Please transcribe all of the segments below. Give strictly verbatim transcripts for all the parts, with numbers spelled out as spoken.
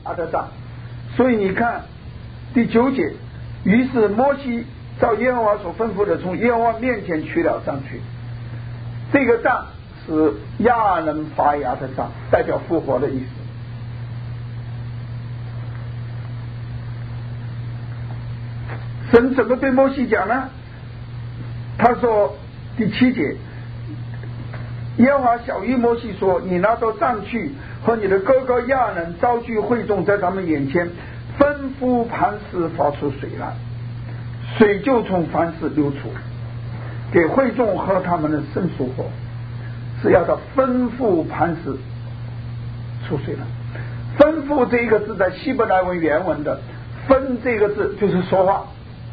亚的杖。所以你看第九节，于是摩西照耶和华所吩咐的，从耶和华面前取了杖去。这个杖是亚能发芽的杖，代表复活的意思。神怎么对摩西讲呢？他说第七节，耶和华晓谕摩西说，你拿到杖去，和你的哥哥亚能招聚会众，在他们眼前吩咐磐石发出水来，水就从磐石流出，给会众喝他们的生熟火。是要他吩咐磐石出水来。吩咐这一个字在希伯来文原文的分这个字就是说话，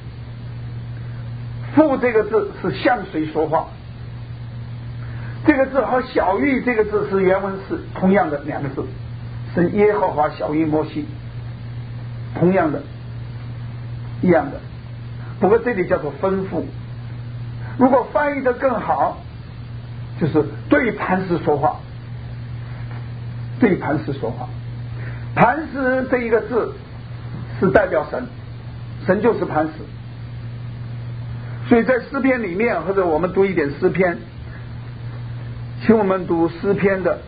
父这个字是向谁说话，这个字和晓谕这个字是原文是同样的两个字，是耶和华晓谕摩西，同样的一样的，不过这里叫做吩咐。如果翻译的更好，就是对磐石说话，对磐石说话。磐石这一个字是代表神，神就是磐石。所以在诗篇里面，或者我们读一点诗篇，请我们读诗篇的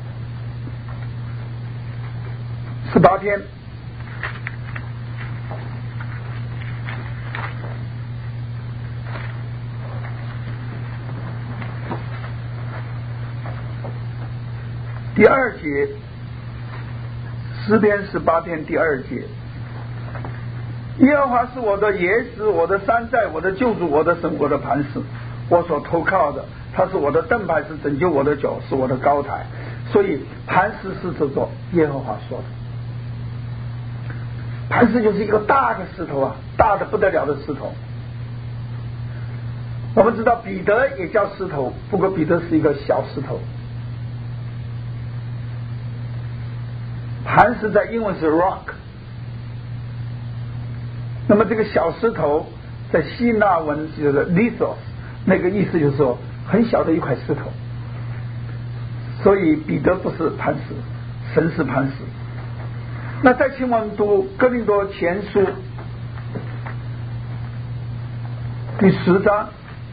十八篇，第二节，诗篇十八篇第二节，耶和华是我的野子，我的山寨，我的救主，我的神，我的磐石，我所投靠的，他是我的盾牌，是拯救我的脚，是我的高台。所以磐石是这座耶和华说的，磐石就是一个大的石头啊，大的不得了的石头。我们知道彼得也叫石头，不过彼得是一个小石头。磐石在英文是 rock， 那么这个小石头在希腊文就是 lithos， 那个意思就是说很小的一块石头。所以彼得不是磐石，神是磐石。那再请我们读哥林多前书第十章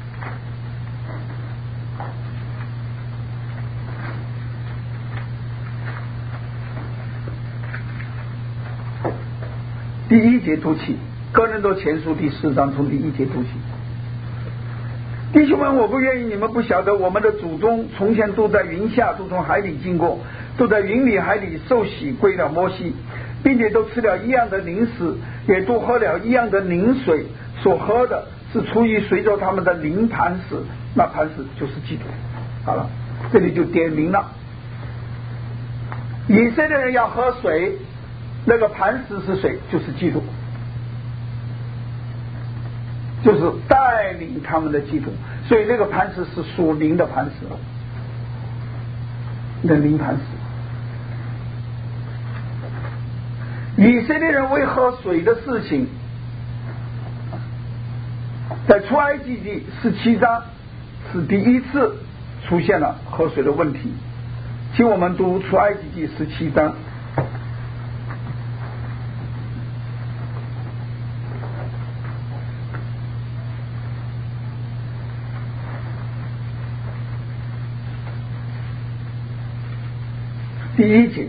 第一节读起，哥林多前书第四章从第一节读起。弟兄们，我不愿意你们不晓得，我们的祖宗从前都在云下，都从海里经过，都在云里海里受洗归了摩西，并且都吃了一样的灵食，也都喝了一样的灵水，所喝的是出于随着他们的灵磐石，那磐石就是基督。好了，这里就点明了，以色列人要喝水，那个磐石是谁？就是基督，就是带领他们的基督。所以那个磐石是属灵的磐石，那灵磐石。以色列人为喝水的事情，在出埃及记十七章是第一次出现了喝水的问题。请我们读出埃及记十七章第一节，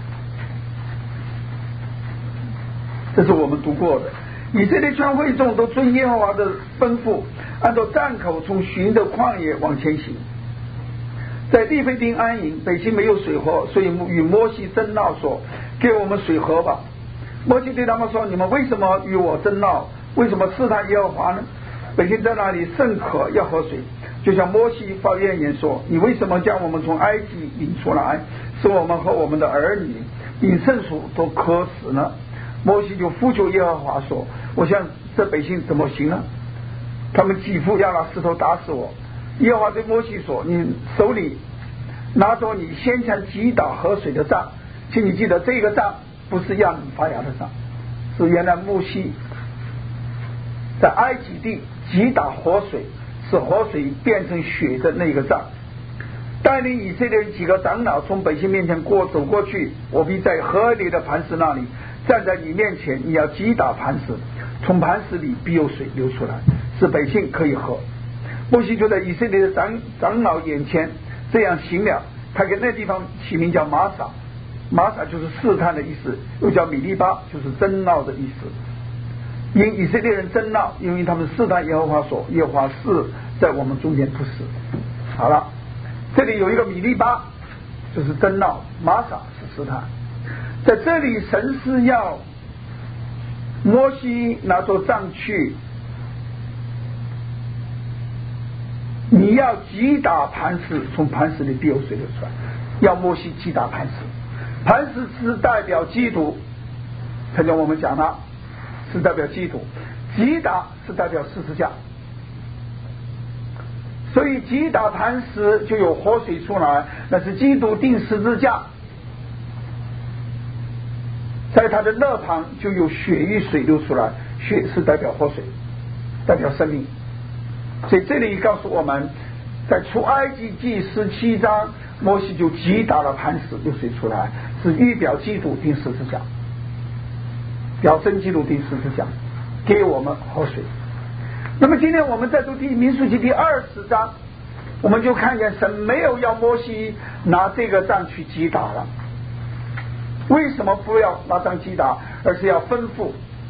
这是我们读过的。以色列全会众都遵耶和华的吩咐，按照站口从寻的旷野往前行，在利非丁安营，北京没有水喝，所以与摩西争闹说：“给我们水喝吧。”摩西对他们说：“你们为什么与我争闹？为什么试探耶和华呢？北京在那里甚渴，要喝水。”就像摩西发怨言说：“你为什么将我们从埃及领出来，使我们和我们的儿女并牲畜都渴死呢？”摩西就呼求耶和华说：“我想这百姓怎么行呢？他们几乎要拿石头打死我。”耶和华对摩西说：“你手里拿着你先前击打河水的杖，请你记得这个杖不是亚能发芽的杖，是原来摩西在埃及地击打河水，使河水变成血的那个杖。 带领以色列几个长老从百姓面前过走过去，我必在河里的磐石那里站在你面前，你要击打磐石，从磐石里必有水流出来，使百姓可以喝。摩西就在以色列的 长, 长老眼前这样行了，他给那地方起名叫玛撒，玛撒就是试探的意思，又叫米利巴，就是争闹的意思。因以色列人争闹，因为他们试探耶和华说，耶和华是在我们中间不是。好了，这里有一个米利巴，就是争闹，玛撒是试探。在这里神是要摩西拿着杖去，你要击打磐石，从磐石里必有水流出来，要摩西击打磐石。磐石是代表基督，才叫我们讲了，是代表基督，击打是代表十字架，所以击打磐石就有活水出来，那是基督钉十字架，在他的肋旁就有血与水流出来，血是代表活水，代表生命。所以这里告诉我们，在出埃及记十七章，摩西就击打了磐石，有水出来，是预表基督钉十字架，表征基督钉十字架，给我们活水。那么今天我们在读第民数记第二十章，我们就看见神没有要摩西拿这个杖去击打了。为什么不要拿杖击打，而是要吩咐？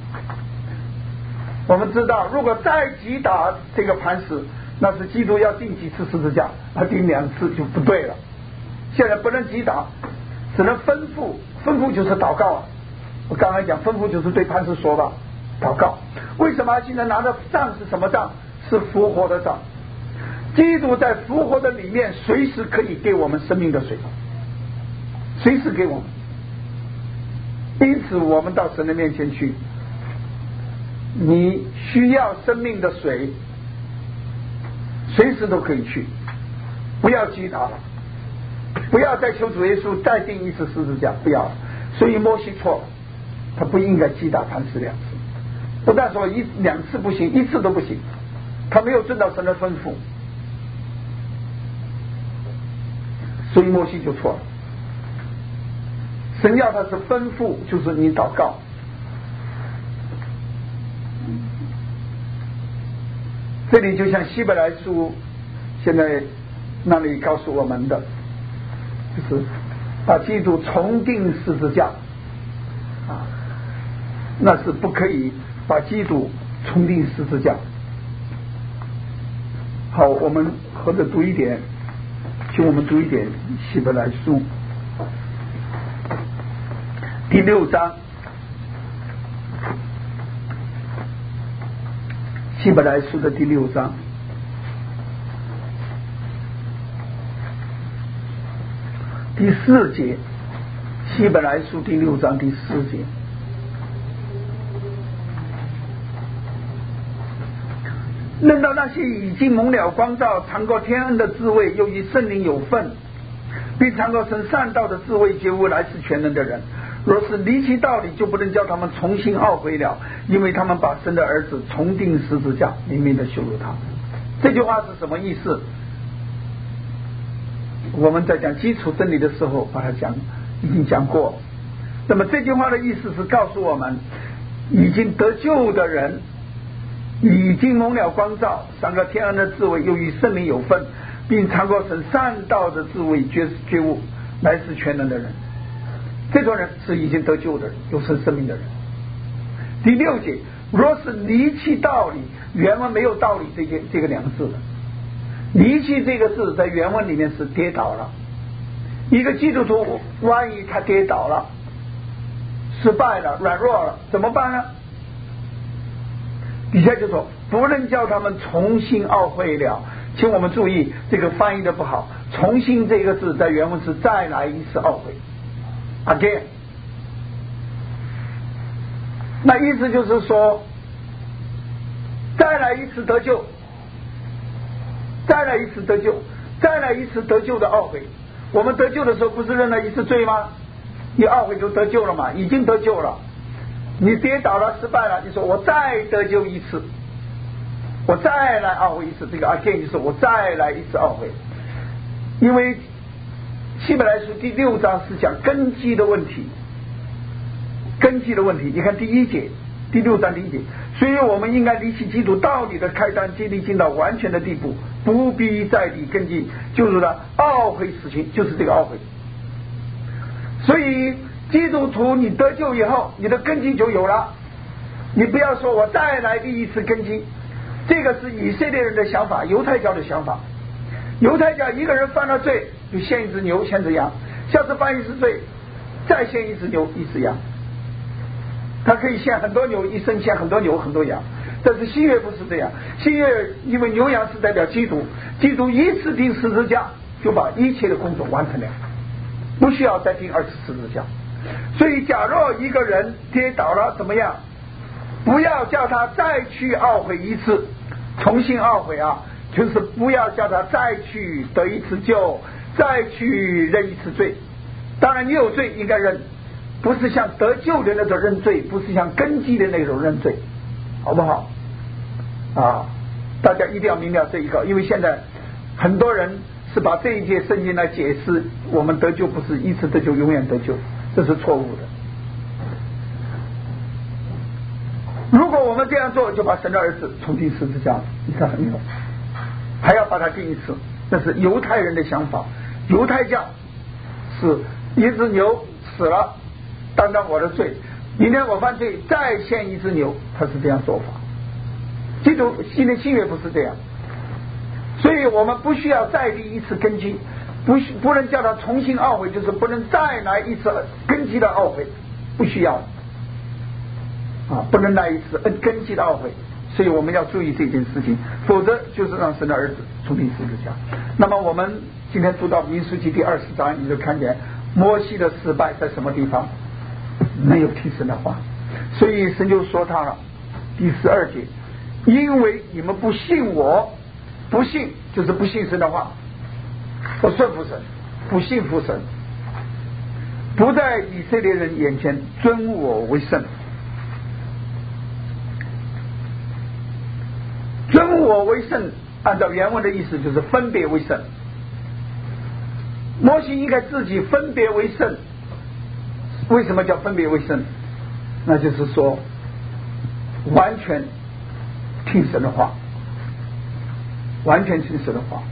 我们知道，如果再击打这个磐石，那是基督要钉几次十字架，他钉两次就不对了。现在不能击打，只能吩咐，吩咐就是祷告啊。我刚才讲吩咐就是对磐石说吧，祷告。为什么现在拿的杖是什么杖？是复活的杖。基督在复活的里面，随时可以给我们生命的水，随时给我们。因此我们到神的面前去，你需要生命的水，随时都可以去，不要击打了，不要再求主耶稣再钉一次十字架，不要了。所以摩西错了，他不应该击打磐石两次，不但说一两次不行，一次都不行，他没有遵照神的吩咐，所以摩西就错了。神要他是吩咐，就是你祷告。这里就像希伯来书现在那里告诉我们的，就是把基督重钉十字架啊，那是不可以把基督重钉十字架。好，我们合着读一点，请我们读一点希伯来书第六章，希伯来书的第六章第四节，希伯来书第六章第四节。论到那些已经蒙了光照、尝过天恩的滋味，又与圣灵有份，并尝过神善道的滋味，觉悟来世全能的人，若是离弃道理，就不能叫他们重新懊悔了，因为他们把神的儿子重钉十字架，明明的羞辱他。这句话是什么意思？我们在讲基础真理的时候把它讲已经讲过。那么这句话的意思是告诉我们，已经得救的人，已经蒙了光照，尝过天恩的滋味，又与圣灵有份，并尝过神善道的滋味，觉觉悟来世全能的人，这种人是已经得救的人，有神生命的人。第六节，若是离弃道理，原文没有道理这个这个两个字的，离弃这个字在原文里面是跌倒了。一个基督徒万一他跌倒了，失败了，软弱了，怎么办呢？底下就说不能叫他们重新懊悔了。请我们注意这个翻译的不好，重新这个字在原文是再来一次懊悔 again， 那意思就是说再来一次得救，再来一次得救，再来一次得救的懊悔。我们得救的时候不是认了一次罪吗？你懊悔就得救了嘛，已经得救了。你跌倒了失败了，你说我再得救一次，我再来懊悔一次，这个 again 就是我再来一次懊悔。 因为希伯来书第六章是讲根基的问题，根基的问题。你看第一节，第六章第一节，所以我们应该离弃基督道理的开端，竭力进到完全的地步，不必再立根基，就是呢懊悔死刑，就是这个懊悔。所以基督徒你得救以后，你的根基就有了，你不要说我再来立一次根基，这个是以色列人的想法，犹太教的想法。犹太教一个人犯了罪就献一只牛献只羊，下次犯一次罪再献一只牛一只羊，他可以献很多牛，一生献很多牛很多羊。但是新约不是这样，新约因为牛羊是代表基督，基督一次钉十字架就把一切的工作完成了，不需要再钉二次十字架。所以假若一个人跌倒了怎么样，不要叫他再去懊悔一次，重新懊悔啊，就是不要叫他再去得一次救，再去认一次罪。当然你有罪应该认，不是像得救的那种认罪，不是像根基的那种认罪，好不好啊？大家一定要明了这一个，因为现在很多人是把这一节圣经来解释我们得救不是一次得救永远得救，这是错误的。如果我们这样做，就把神的儿子重钉十字架，你看没有？还要把它钉一次，那是犹太人的想法。犹太教是一只牛死了担当我的罪，明天我犯罪再献一只牛，他是这样做法。基督新的新约不是这样，所以我们不需要再立一次根基，不不能叫他重新懊悔，就是不能再来一次根基的懊悔，不需要啊，不能来一次根基的懊悔。所以我们要注意这件事情，否则就是让神的儿子重钉十字架。那么我们今天读到民数记第二十章，你就看见摩西的失败在什么地方，没有听神的话，所以神就说他了。第十二节，因为你们不信我，不信就是不信神的话，不顺服神，不信服神，不在以色列人眼前尊我为圣。尊我为圣，按照原文的意思就是分别为圣。摩西应该自己分别为圣，为什么叫分别为圣？那就是说完全听神的话，完全听神的话。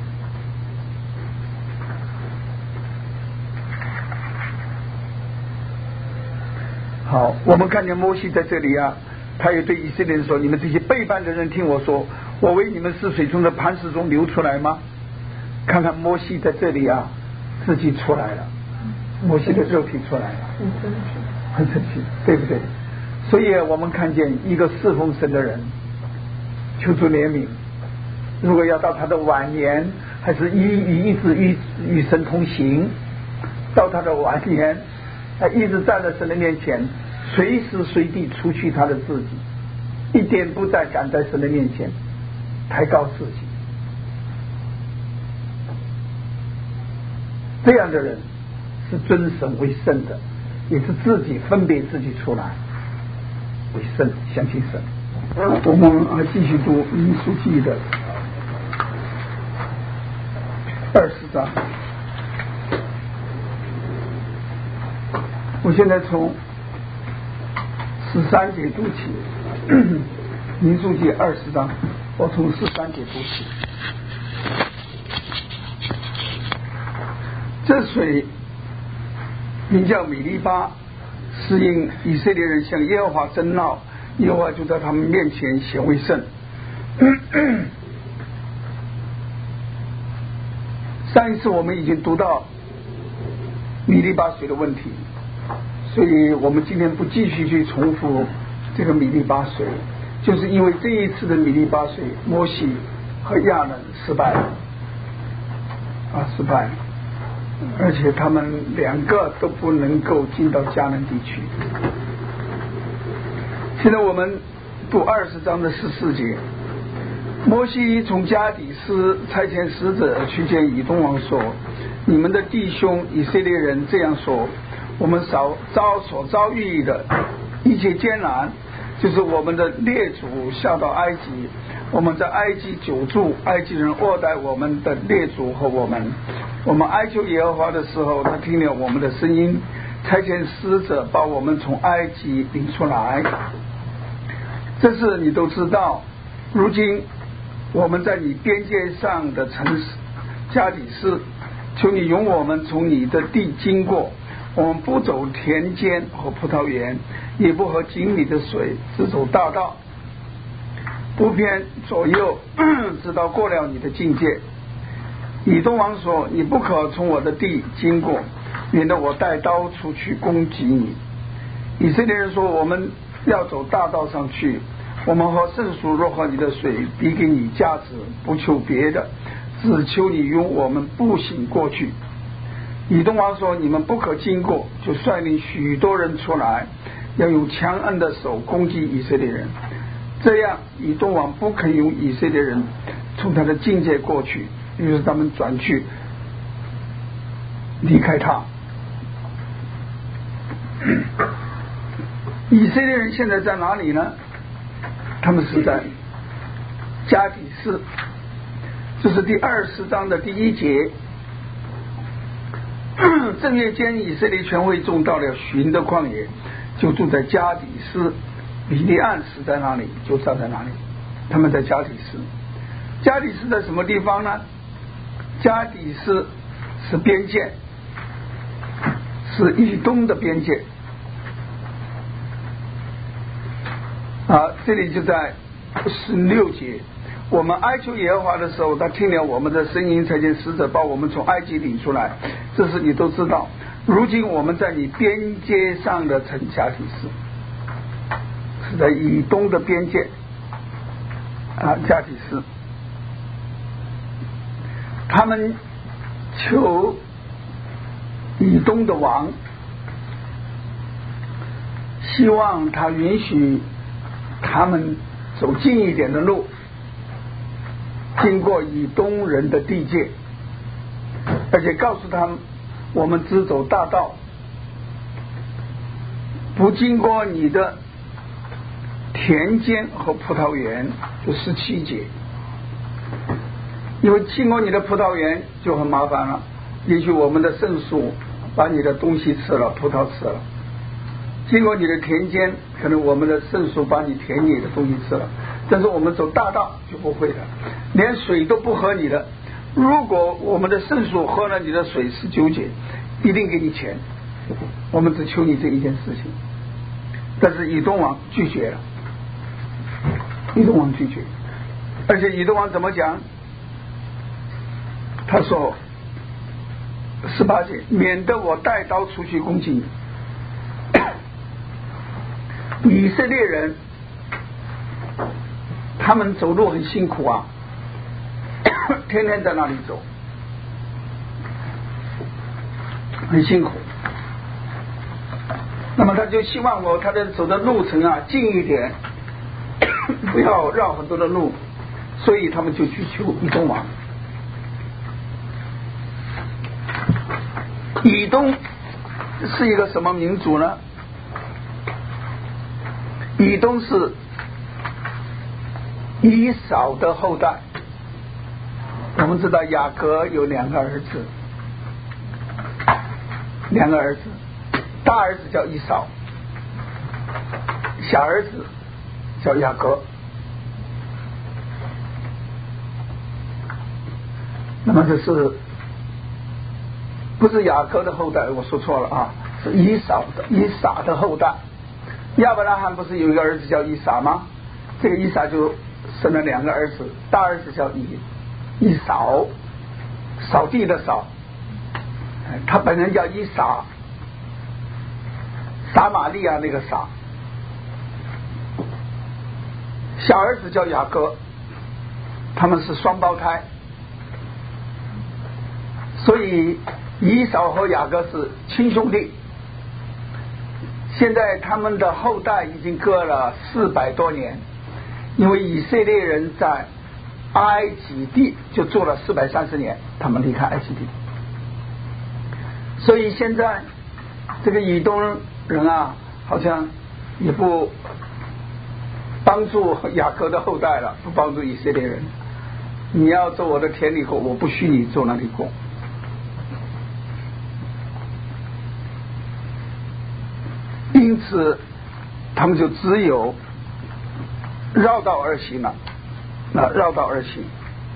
好，我们看见摩西在这里啊，他也对以色列人说，你们这些背叛的人听我说，我为你们是水从的磐石中流出来吗？看看摩西在这里啊自己出来了，摩西的肉体出来了，很生气，很生气，对不对？所以我们看见一个侍奉神的人，求主怜悯，如果要到他的晚年，还是一一直与与神同行，到他的晚年他一直站在神的面前，随时随地除去他的自己，一点不再敢在神的面前抬高自己。这样的人是尊神为圣的，也是自己分别自己出来为圣，相信神。我们啊继续读民数记的二十章。我现在从十三节读起，民数记二十章，我从十三节读起。这水名叫米利巴，是因以色列人向耶和华争闹，耶和华就在他们面前显为圣。上一次我们已经读到米利巴水的问题，所以我们今天不继续去重复这个米利巴水，就是因为这一次的米利巴水，摩西和亚伦失败了啊，失败了，而且他们两个都不能够进到迦南地区。现在我们读二十章的十四节，摩西从加底斯差遣使者去见以东王说，你们的弟兄以色列人这样说，我们所遭所遭遇的一切艰难， 就是我们的列祖下到埃及，我们在埃及久住，埃及人恶待我们的列祖和我们，我们哀求耶和华的时候，他听了我们的声音，差遣使者把我们从埃及领出来。这事你都知道。如今我们在你边界上的城市加底斯，求你容我们从你的地经过，我们不走田间和葡萄园，也不喝井里的水，只走大道，不偏左右，直到过了你的境界。以东王说，你不可从我的地经过，免得我带刀出去攻击你。以色列人说，我们要走大道上去，我们和圣属若喝你的水，必给你价值，不求别的，只求你容我们步行过去。以东王说，你们不可经过，就率领许多人出来，要用强硬的手攻击以色列人。这样以东王不肯用以色列人从他的境界过去，于是他们转去离开他。以色列人现在在哪里呢？他们是在加底斯，这是第二十章的第一节。正月间，以色列全会众到了寻的旷野，就住在加底斯。比利暗死在哪里，就站在哪里。他们在加底斯。加底斯在什么地方呢？加底斯是边界，是以东的边界。啊，这里就在十六节，我们哀求耶和华的时候，他听了我们的声音，差遣使者把我们从埃及领出来。这事你都知道。如今我们在你边界上的城加底斯，是在以东的边界啊，加底斯。他们求以东的王，希望他允许他们走近一点的路，经过以东人的地界，而且告诉他们，我们只走大道，不经过你的田间和葡萄园。就十七节，因为经过你的葡萄园就很麻烦了，也许我们的圣树把你的东西吃了，葡萄吃了；经过你的田间，可能我们的圣树把你田里的东西吃了。但是我们走大道就不会的，连水都不喝你的。如果我们的圣树喝了你的水十九节，一定给你钱，我们只求你这一件事情。但是以东王拒绝了，以东王拒绝，而且以东王怎么讲？他说十八节，免得我带刀出去攻击你。以色列人他们走路很辛苦啊，天天在那里走，很辛苦。那么他就希望我他的走的路程啊近一点，不要绕很多的路，所以他们就去求以东王。以东是一个什么民族呢？以东是以扫的后代。我们知道雅各有两个儿子，两个儿子，大儿子叫以扫，小儿子叫雅各。那么这是不是雅各的后代？我说错了啊，是以扫的以撒的后代。亚伯拉罕不是有一个儿子叫以撒吗？这个以撒就生了两个儿子，大儿子叫以以扫，扫地的扫，他本人叫以撒，撒玛利亚那个撒。小儿子叫雅各，他们是双胞胎，所以以扫和雅各是亲兄弟。现在他们的后代已经隔了四百多年，因为以色列人在埃及地就做了四百三十年，他们离开埃及地，所以现在这个以东人啊，好像也不帮助雅各的后代了，不帮助以色列人。你要做我的田里工，我不许你做那里工。因此他们就只有绕道而行了，那绕道而行。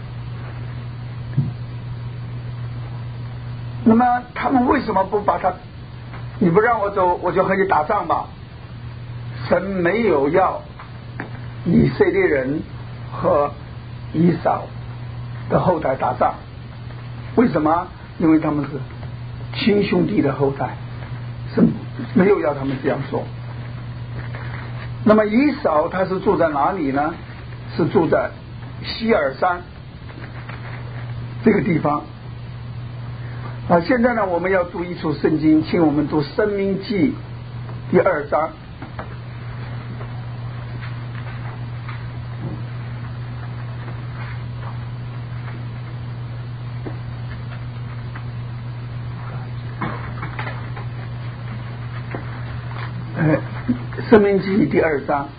那么他们为什么不把他，你不让我走，我就和你打仗吧？神没有要以色列人和以扫的后代打仗，为什么？因为他们是亲兄弟的后代，是没有要他们这样做。那么以扫他是住在哪里呢？是住在希尔山这个地方啊。现在呢，我们要读一处圣经，请我们读《申命记》第二章。申命记第二章，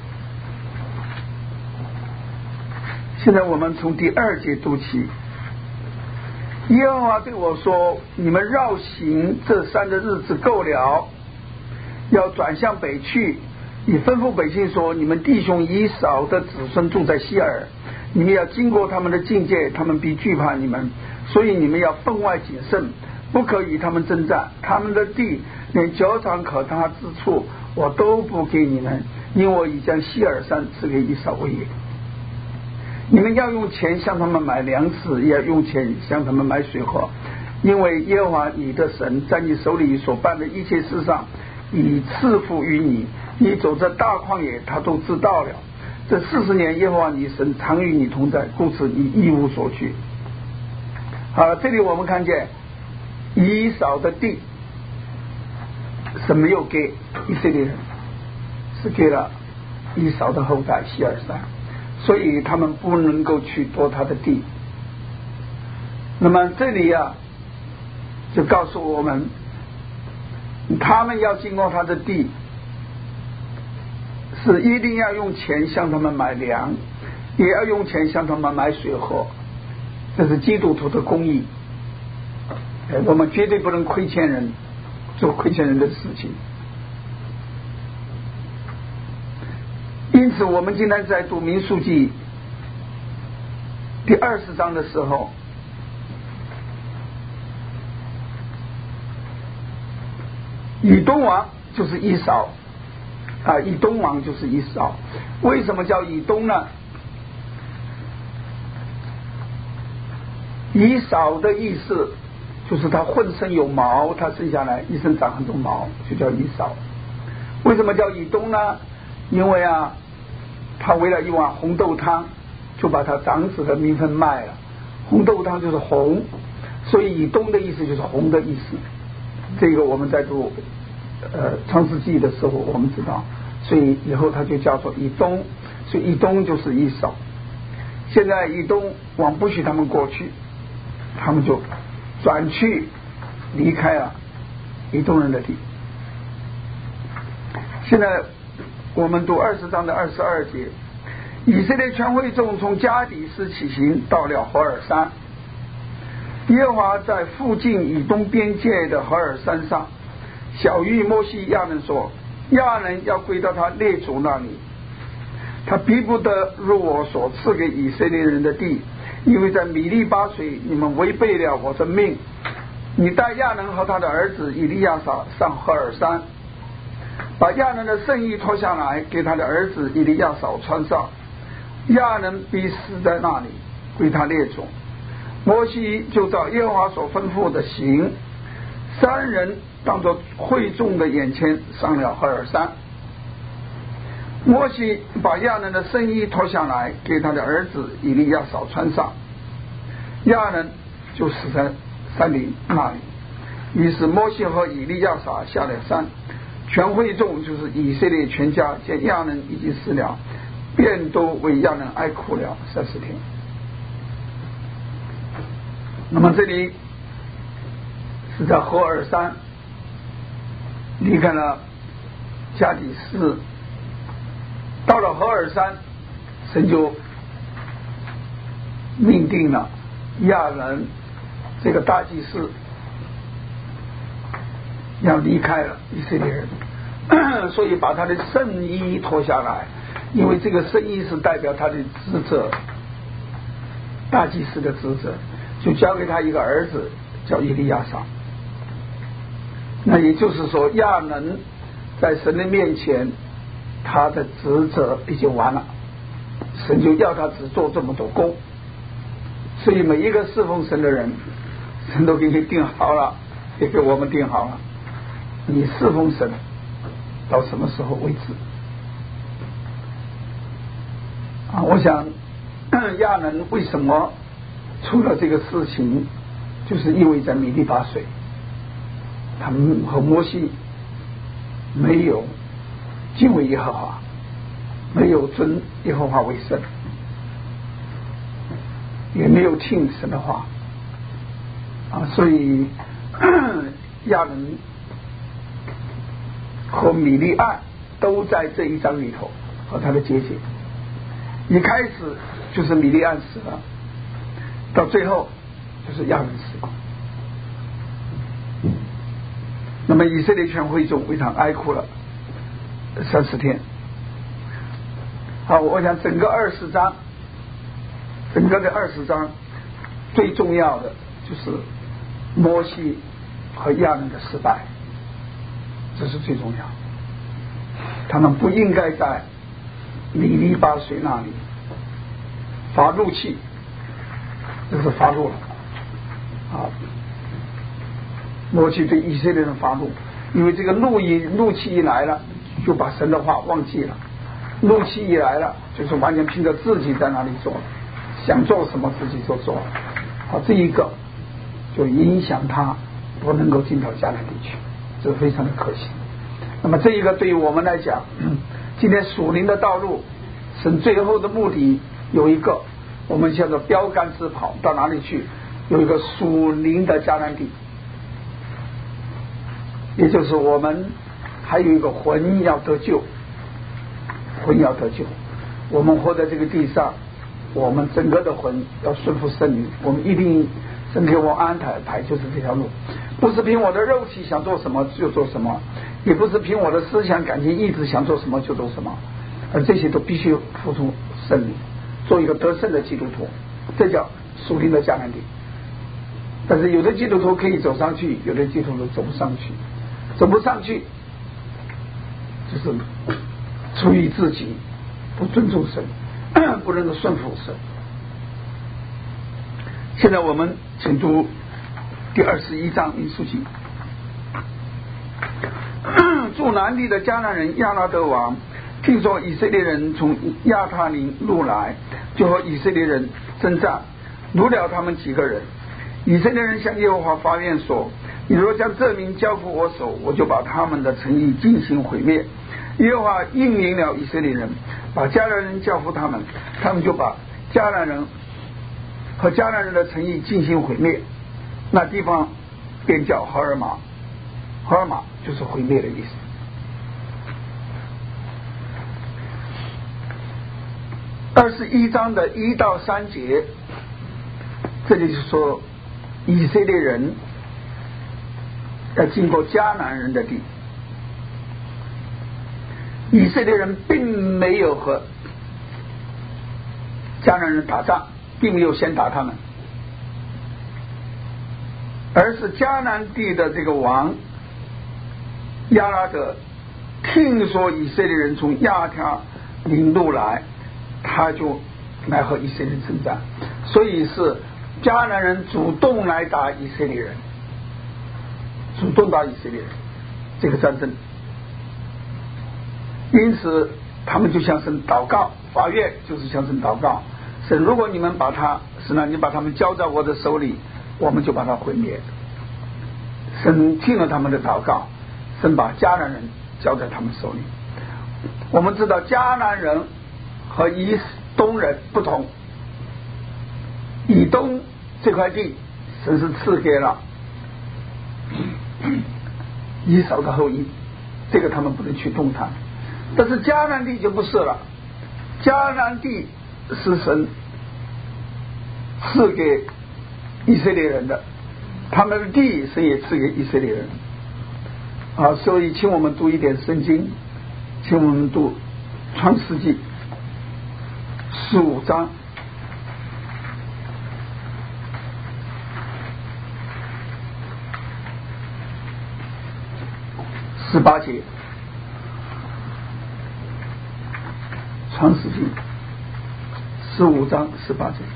现在我们从第二节读起。耶和华对我说：你们绕行这山的日子够了，要转向北去。你吩咐百姓说：你们弟兄以扫的子孙住在西尔，你们要经过他们的境界，他们必惧怕你们，所以你们要分外谨慎，不可与他们征战。他们的地连脚掌可踏之处我都不给你们，因我已将希尔山赐给以扫为业。你们要用钱向他们买粮食，也要用钱向他们买水喝，因为耶和华你的神在你手里所办的一切事上已赐福于你，你走这大旷野他都知道了。这四十年耶和华你神常与你同在，故此你一无所惧。好，这里我们看见以扫的地是没有给以色列人，是给了以扫的后代希尔山，所以他们不能够去夺他的地。那么这里啊就告诉我们，他们要经过他的地是一定要用钱向他们买粮，也要用钱向他们买水喝，这是基督徒的公义。我们绝对不能亏欠人，做亏欠人的事情。因此我们今天在读民数记第二十章的时候，以东王就是以扫啊，以东王就是以扫。为什么叫以东呢？以扫的意思就是他浑身有毛，他生下来一身长很多毛，就叫以扫。为什么叫以东呢？因为啊他为了一碗红豆汤就把他长子的名分卖了。红豆汤就是红，所以以东的意思就是红的意思。这个我们在读呃创世纪的时候我们知道，所以以后他就叫做以东，所以以东就是以扫。现在以东王不许他们过去，他们就转去离开了以东人的地。现在我们读二十章的二十二节，以色列全会众从加底斯起行，到了何尔山。耶和华在附近以东边界的何尔山上晓谕摩西亚伦说：亚伦要归到他列祖那里，他必不得入我所赐给以色列人的地，因为在米利巴水你们违背了我的命。你带亚伦和他的儿子以利亚撒上何尔山，把亚伦的圣衣脱下来，给他的儿子以利亚撒穿上，亚伦必死在那里，归他列祖。摩西就照耶和华所吩咐的行，三人当作会众的眼前上了何尔山。摩西把亚伦的圣衣脱下来，给他的儿子以利亚撒穿上，亚伦就死在山林那里。于是摩西和以利亚撒下了山，全会众就是以色列全家见亚伦已经死了，便都为亚伦哀哭了三十天。那么这里是在何尔山离开了加底斯， 到了何尔山，神就命定了亚伦这个大祭司要离开了以色列人，所以把他的圣衣脱下来，因为这个圣衣是代表他的职责，大祭司的职责，就交给他一个儿子叫以利亚撒。那也就是说，亚伦在神的面前，他的职责已经完了，神就要他只做这么多工。所以每一个侍奉神的人，神都给你定好了，也给我们定好了，你侍奉神到什么时候为止啊？我想亚伦为什么出了这个事情，就是因为在米利巴水，他们和摩西没有敬畏耶和华，没有尊耶和华为圣，也没有听神的话啊，所以亚伦和米利暗都在这一章里头和他的结节。一开始就是米利暗死了，到最后就是亚伦死了。那么以色列全会众非常哀哭了三十天。好，我想整个二十章，整个的二十章最重要的就是摩西和亚伦的失败，这是最重要。他们不应该在米利巴水那里发怒气，这是发怒了啊！摩西对以色列人发怒，因为这个怒一怒气一来了，就把神的话忘记了。怒气一来了，就是完全凭着自己在那里做，想做什么自己就做。好，这一个就影响他不能够进到迦南地区，这非常的可惜。那么这一个对于我们来讲，今天属灵的道路，神最后的目的有一个，我们叫做标杆直跑，到哪里去？有一个属灵的迦南地，也就是我们还有一个魂要得救，魂要得救。我们活在这个地上，我们整个的魂要顺服圣灵，我们一定神给我安排排就是这条路，不是凭我的肉体想做什么就做什么，也不是凭我的思想感情意志想做什么就做什么，而这些都必须服从圣灵，做一个得胜的基督徒，这叫属灵的迦南地。但是有的基督徒可以走上去，有的基督徒走不上去，走不上去就是出于自己不尊重神，不能够顺服神。现在我们请读第二十一章民数记。住南地的迦南人亚拉德王听说以色列人从亚他林路来，就和以色列人征战，掳了他们几个人。以色列人向耶和华发愿说，你若将这民交付我手，我就把他们的城邑进行毁灭。耶和华应允了以色列人，把迦南人交付他们，他们就把迦南人和迦南人的城邑进行毁灭，那地方便叫荷尔玛，荷尔玛就是毁灭的意思。二十一章的一到三节，这里是说以色列人要经过迦南人的地，以色列人并没有和迦南人打仗，并没有先打他们，而是迦南地的这个王亚拉德听说以色列人从亚他林路来，他就来和以色列人征战，所以是迦南人主动来打以色列人，主动打以色列人这个战争。因此他们就向神祷告，法院就是向神祷告，神如果你们把他是呢，你把他们交在我的手里，我们就把他毁灭。神听了他们的祷告，神把迦南人交在他们手里。我们知道迦南人和以东人不同，以东这块地神是赐给了以扫的后裔，这个他们不能去动弹。但是迦南地就不是了， 迦南地是神赐给以色列人的，他们的地神也赐给以色列人啊。所以请我们读一点圣经，请我们读创世纪十五章十八节。创世纪十五章十八节。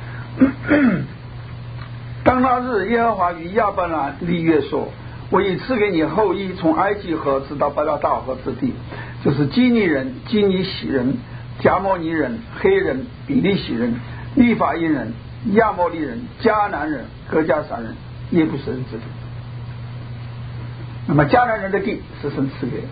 当那日，耶和华与亚伯兰立约说：我已赐给你后裔，从埃及河直到伯拉大河之地，就是基尼人、基尼喜人、迦摩尼人、黑人、比利洗人、利法因人、亚摩利人、迦南人、哥迦撒人、耶布斯人之地。那么迦南人的地是神赐给的，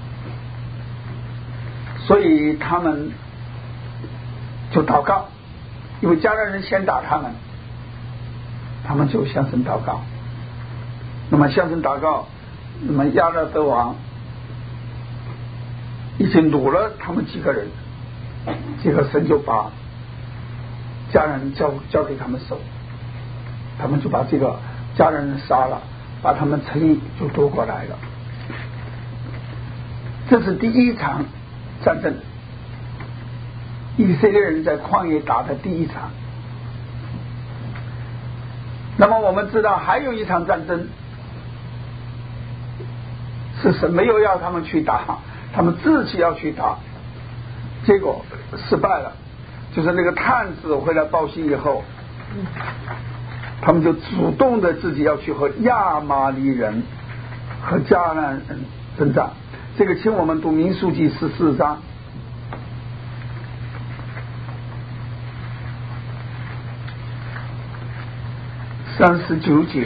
所以他们就祷告，因为迦南人先打他们，他们就向神祷告。那么向神祷告，那么亚勒德王已经掳了他们几个人，这个神就把迦南人交交给他们手，他们就把这个迦南人杀了，把他们城邑就夺过来了。这是第一场战争，以色列人在旷野打的第一场。那么我们知道还有一场战争是神没有要他们去打，他们自己要去打，结果失败了。就是那个探子回来报信以后，他们就主动的自己要去和亚玛利人和迦南人征战。这个请我们读民数记十四章三十九节。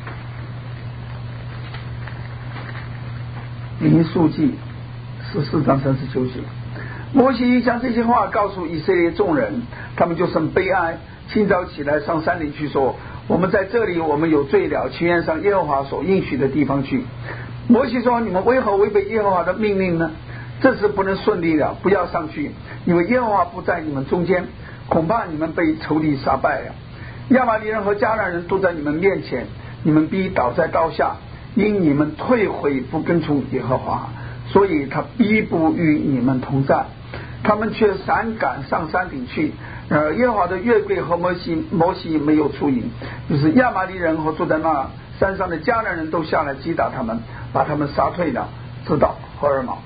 民数记十四章三十九节。摩西将这些话告诉以色列众人，他们就甚悲哀，清早起来上山里去说：我们在这里，我们有罪了，情愿上耶和华所应许的地方去。摩西说：你们为何违背耶和华的命令呢？这是不能顺利的，不要上去，因为耶和华不在你们中间，恐怕你们被仇敌杀败了。亚玛利人和迦南人都在你们面前，你们必倒在刀下，因你们退回不跟从耶和华，所以他必不与你们同在。他们却闪赶上山顶去，然而耶和华的约柜和摩西摩西没有出营，就是亚玛利人和住在那山上的迦南人都下来击打他们，把他们杀退了，直到荷尔玛。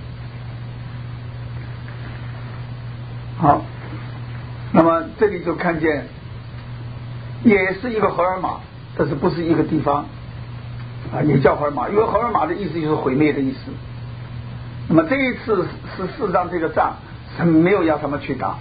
好，那么这里就看见也是一个荷尔玛，但是不是一个地方啊，也叫荷尔玛，因为荷尔玛的意思就是毁灭的意思。那么这一次十四章这个仗神没有要他们去打，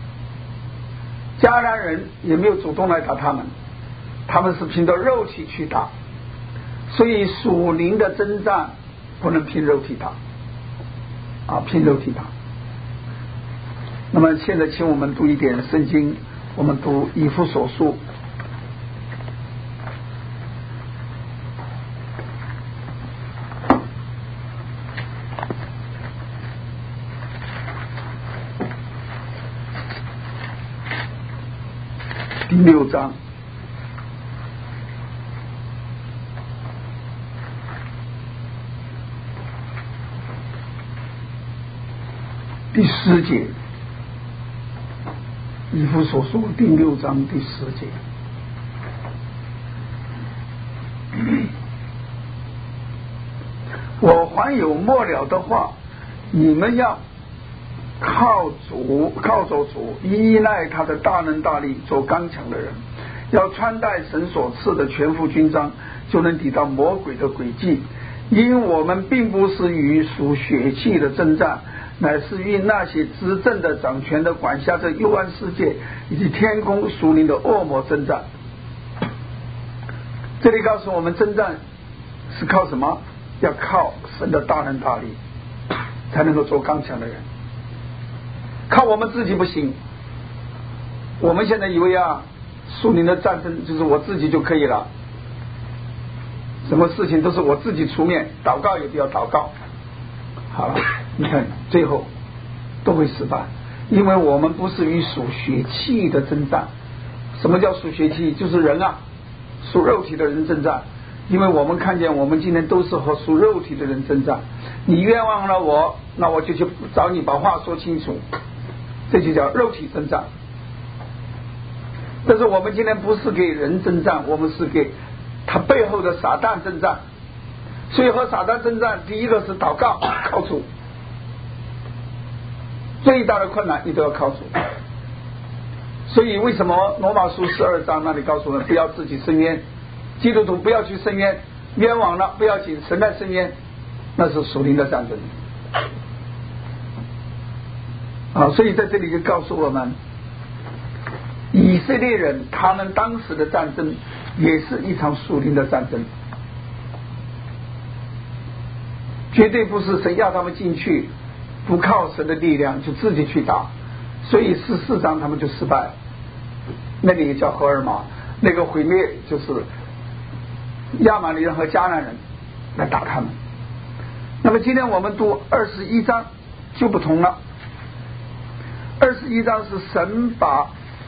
迦南人也没有主动来打他们，他们是凭着肉体去打，所以属灵的征战不能凭肉体打啊，凭肉体打。那么现在请我们读一点圣经，我们读以弗所书第六章第十节，以弗所书第六章第十节。我还有末了的话，你们要靠主，靠着主，依赖他的大能大力，做刚强的人，要穿戴神所赐的全副军装，就能抵挡魔鬼的诡计。因我们并不是与属血气的征战，乃是与那些执政的、掌权的、管辖着幽暗世界以及天空属灵的恶魔征战。这里告诉我们，征战是靠什么？要靠神的大能大力，才能够做刚强的人。靠我们自己不行。我们现在以为啊，属灵的战争就是我自己就可以了，什么事情都是我自己出面，祷告也不要祷告。好了，你看最后都会失败， 因为我们不是与属血气的征战。什么叫属血气？就是人啊，属肉体的人征战。因为我们看见我们今天都是和属肉体的人征战，你冤枉了我，那我就去找你把话说清楚，这就叫肉体征战。但是我们今天不是给人征战，我们是给他背后的撒旦征战。所以和撒旦征战，第一个是祷告靠主，最大的困难你都要靠主。所以为什么罗马书十二章那里告诉我们不要自己伸冤，基督徒不要去伸冤，冤枉了不要紧，神来伸冤，那是属灵的战争啊。所以在这里就告诉我们，以色列人他们当时的战争也是一场属灵的战争，绝对不是神要他们进去不靠神的力量就自己去打。所以十四章他们就失败了，那个也叫荷尔玛，那个毁灭就是亚玛力人和迦南人来打他们。那么今天我们读二十一章就不同了，二十一章是神把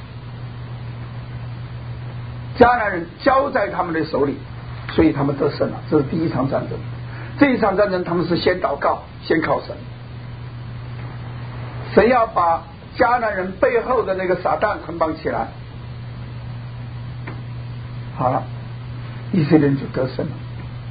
迦南人交在他们的手里，所以他们得胜了，这是第一场战争。这一场战争他们是先祷告，先靠神，神要把迦南人背后的那个撒旦捆绑起来，好了，以色列人就得胜了。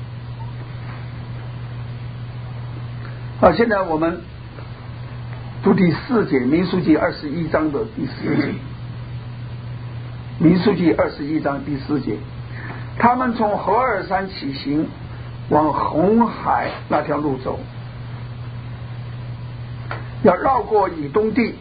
好，现在我们读第四节，民数记二十一章的第四节。民数记二十一章第四节，他们从何珥山起行，往红海那条路走，要绕过以东地。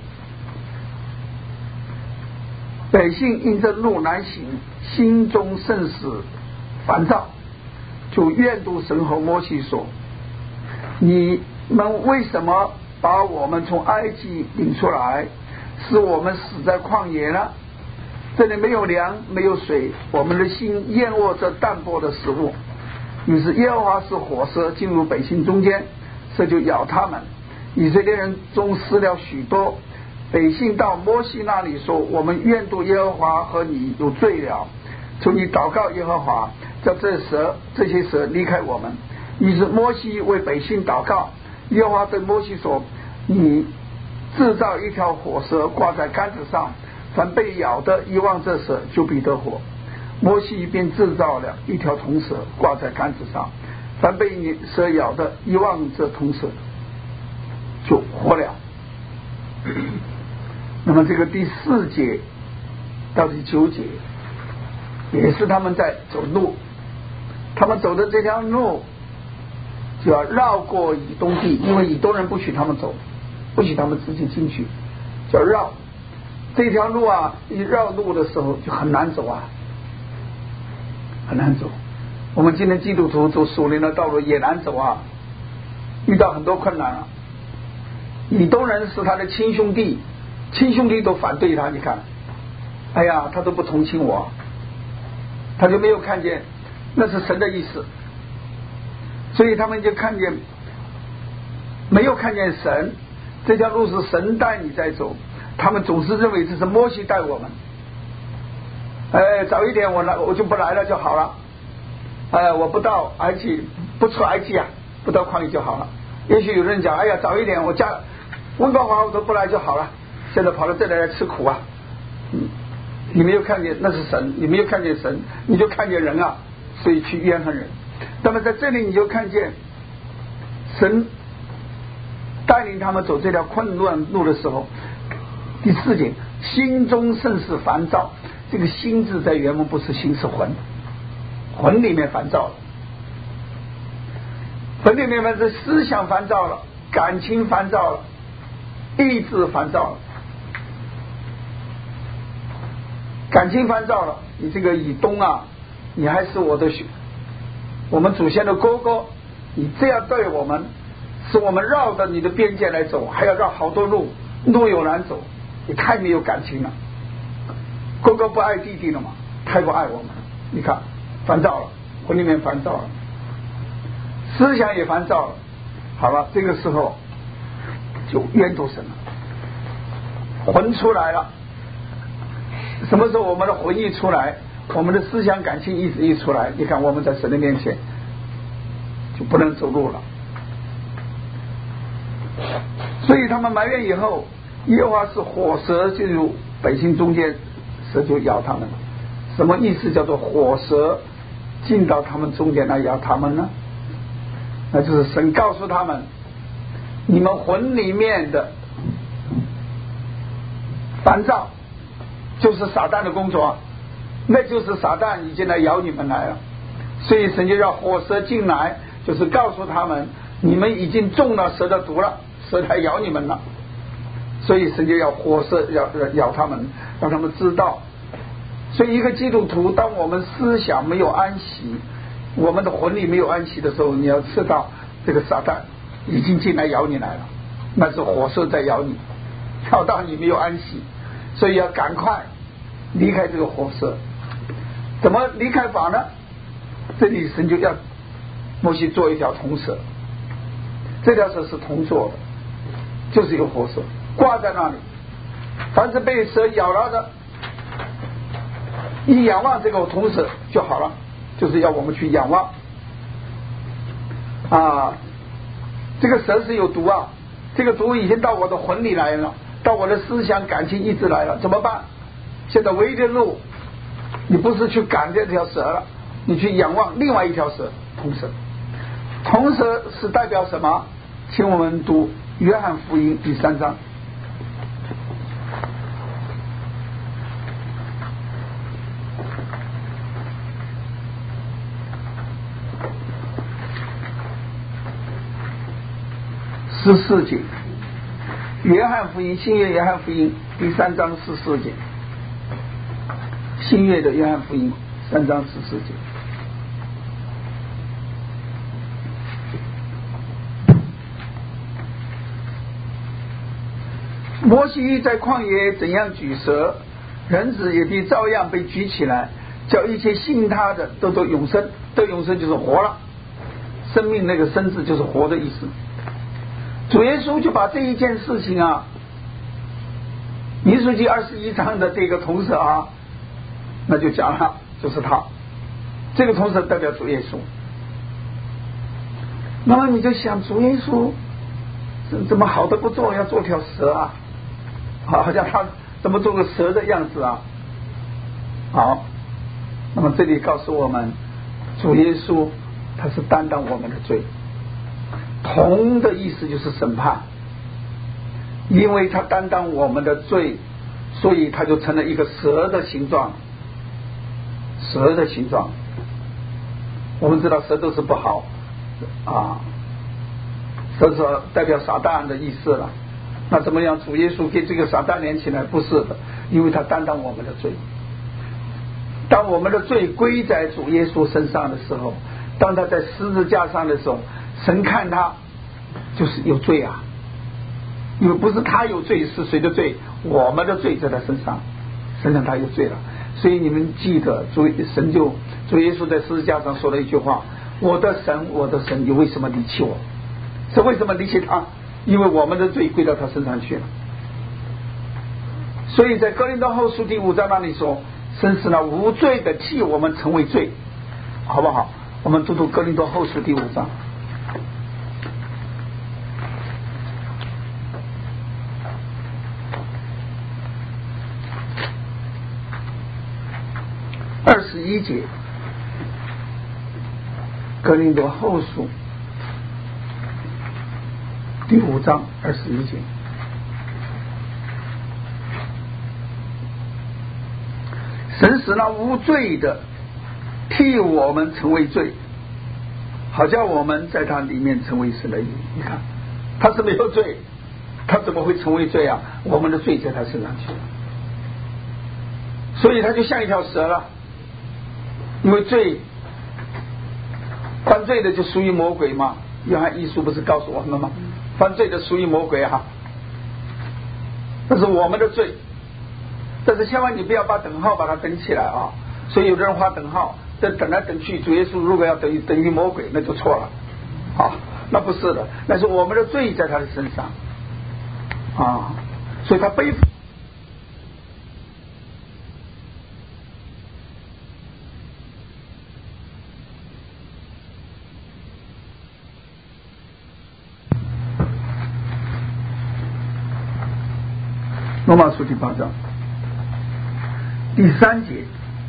百姓因这路难行，心中甚是烦躁，就怨妒神和摩西说：你们为什么把我们从埃及领出来，使我们死在旷野呢？这里没有粮，没有水，我们的心厌恶这淡薄的食物。于是耶和华使火蛇进入百姓中间，蛇就咬他们，以色列人中死了许多。百姓到摩西那里说：我们怨妒耶和华和你有罪了，求你祷告耶和华，叫这蛇这些蛇离开我们。于是摩西为百姓祷告，耶和华对摩西说：你制造一条火蛇挂在杆子上，凡被咬的一望这蛇就必得活。摩西便制造了一条铜蛇挂在杆子上，凡被蛇咬的一望这铜蛇就活了。那么这个第四节到第九节也是他们在走路，他们走的这条路就要绕过以东地，因为以东人不许他们走，不许他们直接进去，就要绕这条路啊。一绕路的时候就很难走啊，很难走。我们今天基督徒走属灵的道路也难走啊，遇到很多困难啊。以东人是他的亲兄弟，亲兄弟都反对他，你看，哎呀，他都不同情我，他就没有看见那是神的意思，所以他们就看见没有看见神，这条路是神带你在走，他们总是认为这是摩西带我们，哎，早一点我来我就不来了就好了，哎，我不到埃及不出埃及啊，不到旷野就好了。也许有人讲，哎呀，早一点我家温哥华我都不来就好了，现在跑到这里来吃苦啊。嗯，你没有看见那是神，你没有看见神，你就看见人啊，所以去怨恨人。那么在这里你就看见神带领他们走这条困乱路的时候，第四节，心中甚是烦躁。这个心字在原文不是心，是魂，魂里面烦躁了，魂里面是思想烦躁了，感情烦躁了，意志烦躁了。感情烦躁了，你这个以东啊，你还是我的我们祖先的哥哥，你这样对我们，使我们绕着你的边界来走，还要绕好多路，路又难走，你太没有感情了。哥哥不爱弟弟了嘛，太不爱我们，你看烦躁了，魂里面烦躁了，思想也烦躁了。好了，这个时候就冤妒神了。 魂出来了。什么时候我们的魂一出来，我们的思想感情意识一出来，你看我们在神的面前就不能走路了。所以他们埋怨以后，耶和华是火蛇进入百姓中间，蛇就咬他们了。什么意思叫做火蛇进到他们中间来咬他们呢？那就是神告诉他们，你们魂里面的烦躁就是撒旦的工作，那就是撒旦已经来咬你们来了。所以神就让火蛇进来，就是告诉他们，你们已经中了蛇的毒了，蛇来咬你们了。所以神就要火蛇咬咬他们，让他们知道。所以一个基督徒，当我们思想没有安息，我们的魂里没有安息的时候，你要知道这个撒旦已经进来咬你来了，那是火蛇在咬你，咬到你没有安息，所以要赶快离开这个火蛇。怎么离开法呢？这里神就要摩西做一条铜蛇，这条蛇是铜做的，就是一个火蛇挂在那里，凡是被蛇咬了的，一仰望这个铜蛇就好了，就是要我们去仰望啊。这个蛇是有毒啊，这个毒已经到我的魂里来了，到我的思想感情意志来了，怎么办？现在唯一的路，你不是去赶这条蛇了，你去仰望另外一条蛇，铜蛇。铜蛇是代表什么？请我们读约翰福音第三章。十四节，约翰福音，新约约翰福音第三章十四节，新约的约翰福音三章十四节。摩西在旷野怎样举蛇，人子也必照样被举起来，叫一切信他的都得永生。得永生就是活了，生命那个生字就是活的意思。主耶稣就把这一件事情啊，民数记二十一章的这个铜蛇啊，那就讲了，就是他这个铜蛇代表主耶稣。那么你就想，主耶稣怎么好的不做，要做条蛇啊？好像他怎么做个蛇的样子啊？好，那么这里告诉我们，主耶稣他是担当我们的罪。铜的意思就是审判，因为他担当我们的罪，所以他就成了一个蛇的形状。蛇的形状，我们知道蛇都是不好啊，蛇是代表撒旦的意思了。那怎么样主耶稣跟这个撒旦连起来？不是的，因为他担当我们的罪。当我们的罪归在主耶稣身上的时候，当他在十字架上的时候，神看他就是有罪啊，因为不是他有罪，是谁的罪？我们的罪在他身上，身上他有罪了。所以你们记得主神就主耶稣在十字架上说了一句话：我的神，我的神，你为什么离弃我？是为什么离弃他？因为我们的罪归到他身上去了。所以在哥林多后书第五章那里说，神使那无罪的替我们成为罪，好不好？我们读读哥林多后书第五章。二十一节，哥林多后书第五章二十一节，神使那无罪的替我们成为罪，好叫我们在他里面成为神的义。你看他是没有罪，他怎么会成为罪啊？我们的罪在他身上去了，所以他就像一条蛇了。因为罪犯罪的就属于魔鬼嘛，约翰一书不是告诉我们吗？犯罪的属于魔鬼哈，这是我们的罪。但是千万你不要把等号把它等起来啊！所以有的人画等号，这等来等去，主耶稣如果要等于等于魔鬼，那就错了啊！那不是的，那是我们的罪在他的身上啊，所以他背负罗马书第八章第三节，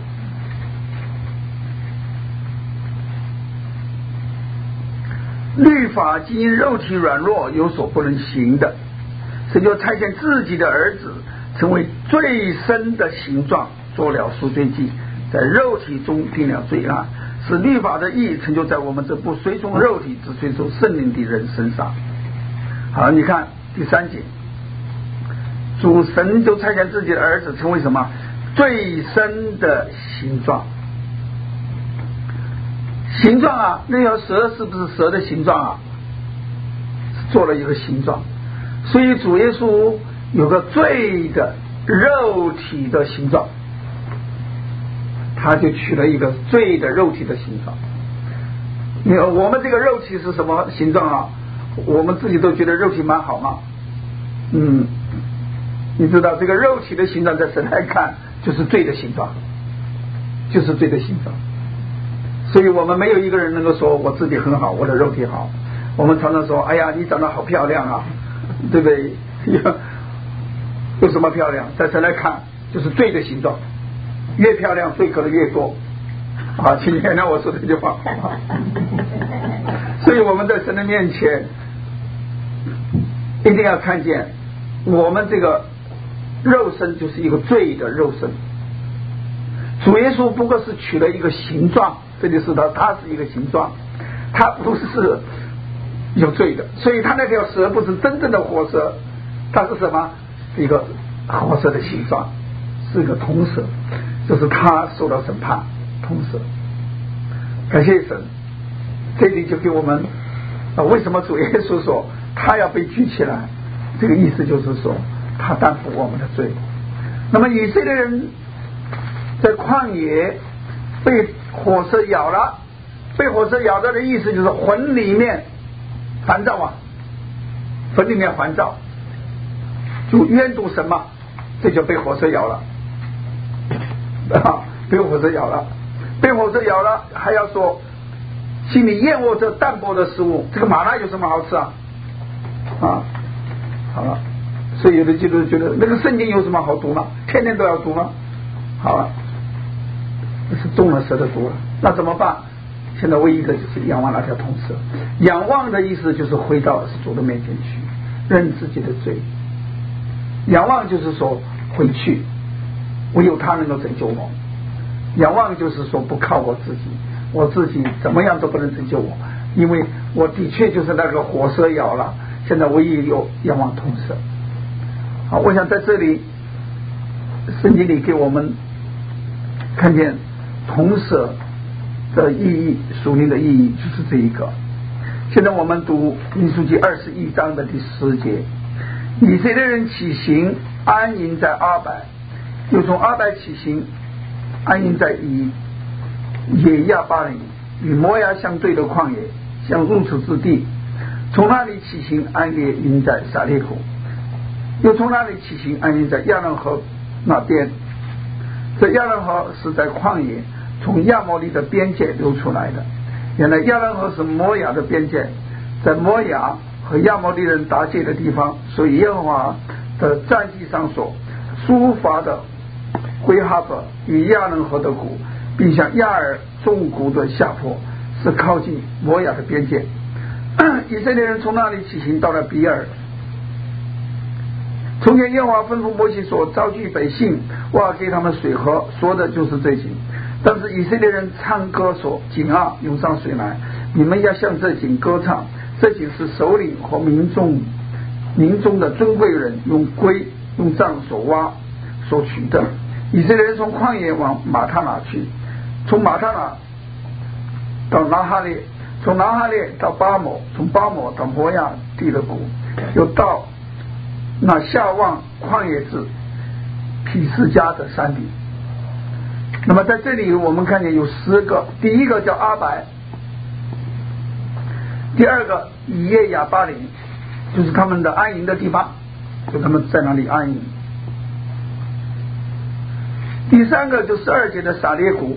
律法基因肉体软弱，有所不能行的，神就差遣自己的儿子成为最深的形状，做了赎罪祭，在肉体中定了罪案，使律法的义成就在我们这不随从肉体只随从圣灵的人身上。好，你看第三节，主神就差遣自己的儿子成为什么？最深的形状。形状啊，那条蛇是不是蛇的形状啊？做了一个形状，所以主耶稣有个罪的肉体的形状，他就取了一个罪的肉体的形状。你我们这个肉体是什么形状啊？我们自己都觉得肉体蛮好嘛。嗯，你知道这个肉体的形状在神来看就是罪的形状，就是罪的形状。所以我们没有一个人能够说我自己很好，我的肉体好。我们常常说，哎呀，你长得好漂亮啊，对不对？有什么漂亮？在神来看就是罪的形状，越漂亮罪可能越多啊，请原谅我说这句话。所以我们在神的面前一定要看见，我们这个肉身就是一个罪的肉身。主耶稣不过是取了一个形状，这就是他，他是一个形状，他不是有罪的，所以他那条蛇不是真正的活蛇，它是什么？一个活蛇的形状，是一个铜蛇，就是他受到审判，铜蛇。感谢神，这里就给我们啊，为什么主耶稣说他要被举起来？这个意思就是说，他担负我们的罪。那么以色列人在旷野被火蛇咬了，被火蛇咬到的意思就是魂里面烦躁啊，魂里面烦躁，就冤毒神嘛，这就被火蛇咬了啊，被火蛇咬了，被火蛇咬了，还要说心里厌恶这淡薄的食物，这个玛纳有什么好吃啊？啊，好了，所以有的基督徒觉得那个圣经有什么好读吗？天天都要读吗？好了，是中了蛇的毒了，那怎么办？现在唯一的就是仰望那条铜蛇。仰望的意思就是回到主的面前去，认自己的罪。仰望就是说回去，唯有他能够拯救我。仰望就是说不靠我自己，我自己怎么样都不能拯救我，因为我的确就是那个火蛇咬了，现在唯一有仰望铜蛇。好，我想在这里圣经里给我们看见铜蛇的意义，属灵的意义就是这一个。现在我们读民数记二十一章的第十节，以色列人起行安营在阿白，又从阿白起行安营在以野亚巴林，与摩押相对的旷野，相入处之地，从那里起行安营在撒列口，又从那里起行安营在亚伦河那边。这亚伦河是在旷野从亚摩利的边界流出来的。原来亚伦河是摩押的边界，在摩押和亚摩利人搭界的地方，所以耶和华的战绩上说，苏伐的灰哈伯与亚伦河的谷，并向亚尔众谷的下坡，是靠近摩押的边界。以色列人从那里起行到了比尔。从前耶和华吩咐摩西说，召集百姓，我要给他们水喝，说的就是这井。但是以色列人唱歌说，井啊，涌上水来，你们要向这井歌唱。这井是首领和民众民中的尊贵人用龟用杖所挖所取的。以色列人从旷野往马他拿去，从马他拿到拿哈列，从拿哈列到巴摩，从巴摩到摩押地的谷，又到那下望旷野至毗斯迦的山顶。那么在这里我们看见有十个，第一个叫阿白，第二个以耶亚巴林，就是他们的安营的地方，就他们在那里安营。第三个就十二节的撒列谷，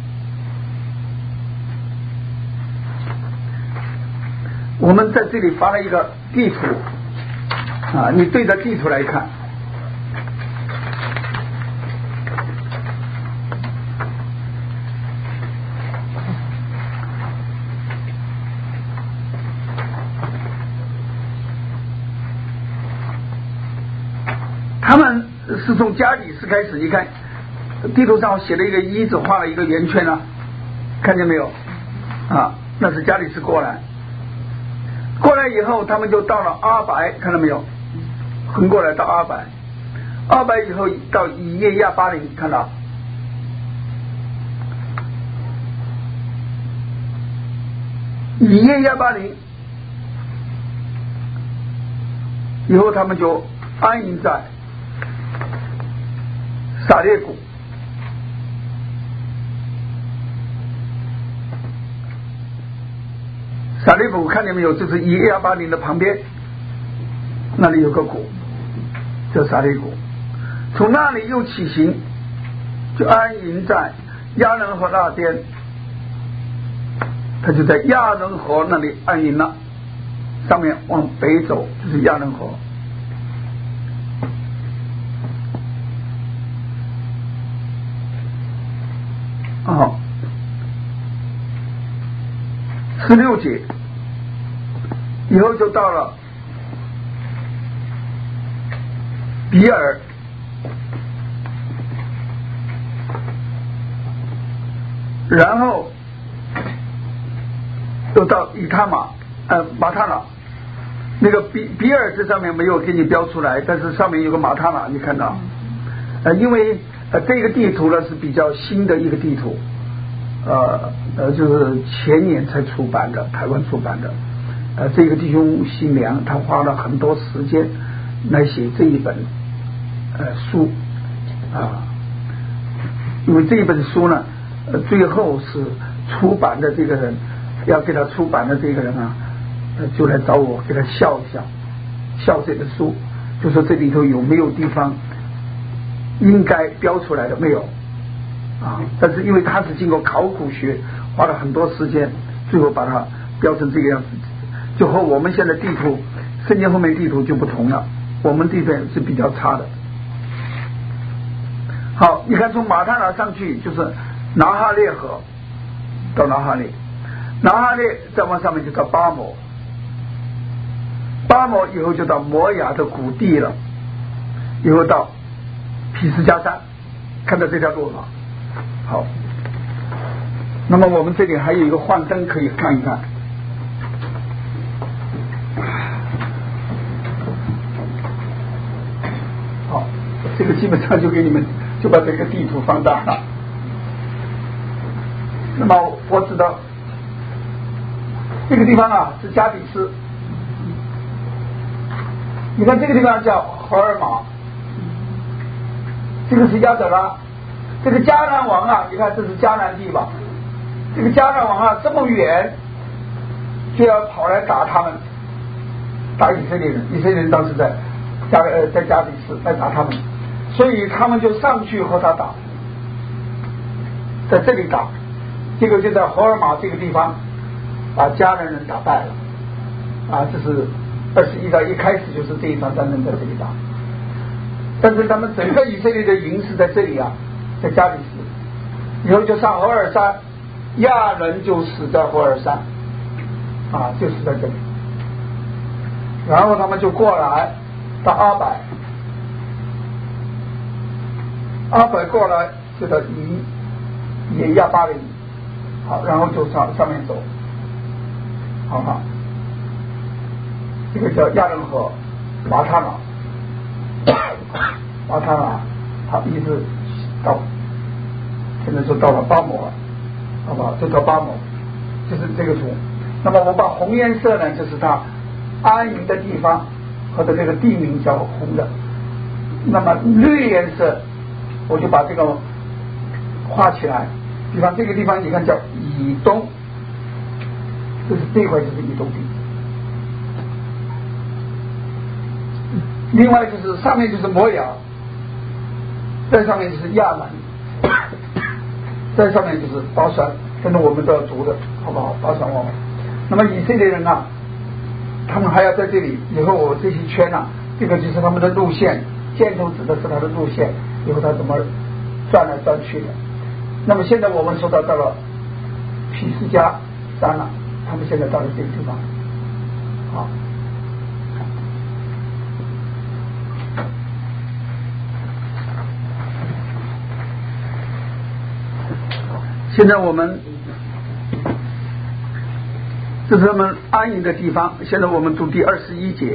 我们在这里发了一个地图啊，你对着地图来看， 他们是从加底斯开始，你看地图上写了一个一字，画了一个圆圈啊，看见没有啊？那是加底斯过来，过来以后他们就到了阿白，看到没有？横过来到阿白，阿白以后到以耶亚巴林，看到以耶亚巴林以后，他们就安营在撒列谷。撒列谷看见没有？就是以耶亚巴林的旁边，那里有个谷，叫撒列谷。从那里又起行，就安营在亚伦河那边。他就在亚伦河那里安营了，上面往北走就是亚伦河。哦，十六节以后就到了比尔，然后又到以他马，呃，马塔拉。那个比比尔这上面没有给你标出来，但是上面有个马塔拉，你看到？呃，因为呃这个地图呢是比较新的一个地图，呃呃，就是前年才出版的，台湾出版的。呃，这个弟兄姓梁，他花了很多时间来写这一本呃书啊，因为这一本书呢，呃，最后是出版的这个人。要给他出版的这个人啊，就来找我给他笑一笑，笑这本书，就说这里头有没有地方应该标出来的没有啊？但是因为他是经过考古学，花了很多时间，最后把它标成这个样子，就和我们现在地图圣经后面地图就不同了，我们这边是比较差的。好，你看从马塔拉上去就是拿哈列河，到拿哈列。拿哈列再往上面就到巴摩，巴摩以后就到摩亚的谷地了，以后到毗斯加山，看到这条路吗？好，那么我们这里还有一个幻灯可以看一看。好，这个基本上就给你们就把这个地图放大了。那么我知道。这个地方啊是加底斯，你看这个地方叫荷尔玛，这个是亚德拉，这个迦南王啊，你看这是迦南地吧？这个迦南王啊这么远，就要跑来打他们，打以色列人。以色列人当时在加呃在加底斯来打他们，所以他们就上去和他打，在这里打，结果就在荷尔玛这个地方。把迦南人打败了啊！这是二十一章一开始就是这一场战争在这里打，但是他们整个以色列的营是在这里啊，在加底斯，以后就上侯尔山，亚人就死在侯尔山啊，就死在这里，然后他们就过来到阿柏，阿柏过来就到以也亚巴林，好，然后就上上面走。好好，这个叫亚伦河，马塔拉，马塔拉，好，一直到，现在就到了巴摩了，好不好？就到巴摩，就是这个图。那么我把红颜色呢，就是它安营的地方和的这个地名叫红的。那么绿颜色，我就把这个画起来。比方这个地方，你看叫以东。就是这一块就是以东地，另外就是上面就是摩亚，在上面就是亚兰，在上面就是巴山，跟着我们都要读的，好不好？巴山王。那么以色列人啊，他们还要在这里，以后我这些圈啊，这个就是他们的路线，箭头指的是他的路线，以后他怎么转来转去的。那么现在我们说到到了毗斯加山了。他们现在到了这个地方，好， 现在我们这是他们安营的地方。现在我们读第二十一节。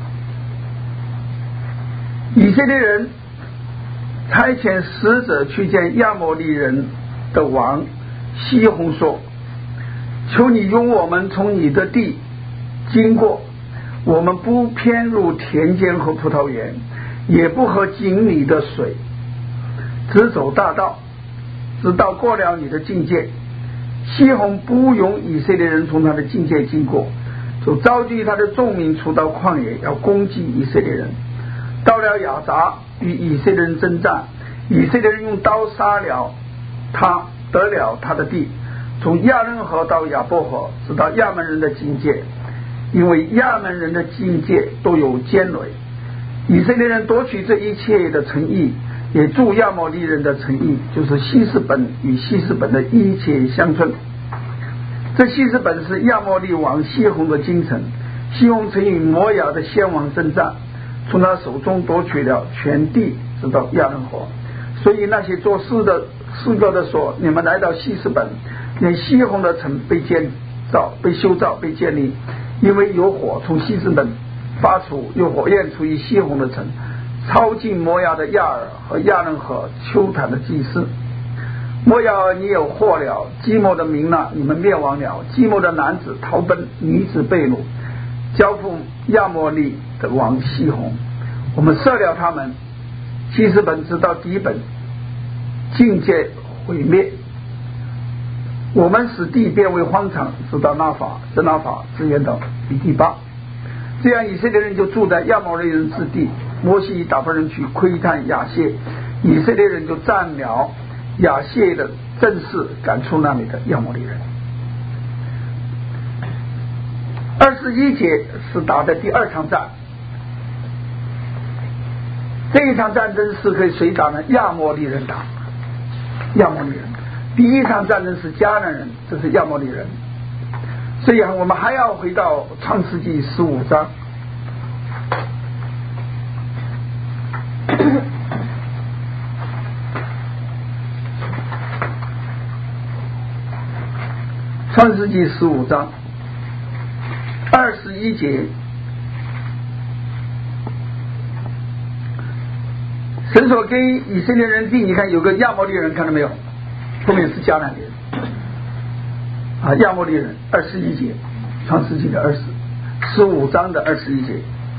以色列人差遣使者去见亚摩利人的王西宏说，求你容我们从你的地经过，我们不偏入田间和葡萄园，也不喝井里的水，只走大道，直到过了你的境界。西宏不容以色列人从他的境界经过，就召集他的众民出到旷野，要攻击以色列人。到了亚杂，与以色列人征战，以色列人用刀杀了他，得了他的地，从亚嫩河到亚伯河，直到亚门人的境界，因为亚门人的境界都有坚垒。以色列人夺取这一切的城邑，也住亚摩利人的城邑，就是希实本与希实本的一切乡村。这希实本是亚摩利王西宏的京城，西宏曾与摩亚的先王征战，从他手中夺取了全地，直到亚嫩河。所以那些做事的诗歌的说，你们来到希实本，连西宏的城被建造、被修造、被建立，因为有火从希实本发出，有火焰出于西宏的城，超进摩亚的亚尔和亚嫩河丘坛的祭司。摩亚尔，你有祸了，基摩的民哪，你们灭亡了。基摩的男子逃奔，女子被掳，交付亚摩利的王西宏。我们射了他们，希实本直到底本，境界毁灭。我们使地变为荒场，直到拿法、直拿法、支援到比第八。这样以色列人就住在亚摩利人之地。摩西打发人去窥探亚谢，以色列人就占了亚谢的阵势，赶出那里的亚摩利人。二十一节是打的第二场战，这一场战争是可以谁打呢？亚摩利人打。亚摩利人第一场战争是迦南人，这是亚摩利人。所以我们还要回到创世纪十五章。创世纪十五章二十一节，神所给以色列人地，你看有个亚摩利人，看到没有？后面是迦南人啊，亚摩利人。二十一节，创世纪的二十十五章的二十一节。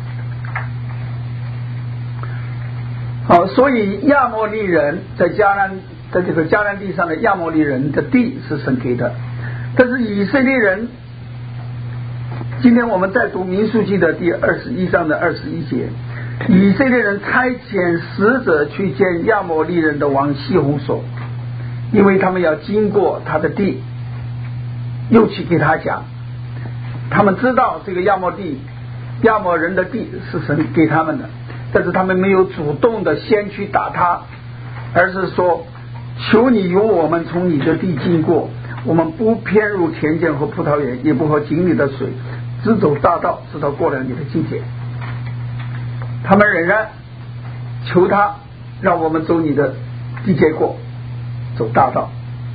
好，所以亚摩利人在迦南，在这个迦南地上的亚摩利人的地是神给的。但是以色列人，今天我们在读民数记的第二十一章的二十一节，以色列人差遣使者去见亚摩利人的王西宏说，因为他们要经过他的地，又去给他讲，他们知道这个亚摩地亚摩人的地是神给他们的，但是他们没有主动的先去打他，而是说，求你容我们从你的地经过，我们不偏入田间和葡萄园，也不喝井里的水，只走大道，直到过了你的境界。他们仍然求他让我们走你的地界过，走大道。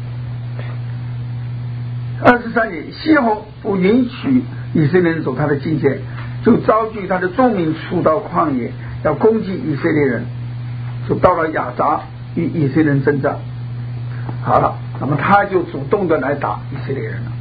二十三节，西宏不允许以色列人走他的境界，就召集他的众民出到旷野，要攻击以色列人，就到了亚杂，与以色列人征战。好了，那么他就主动的来打以色列人了。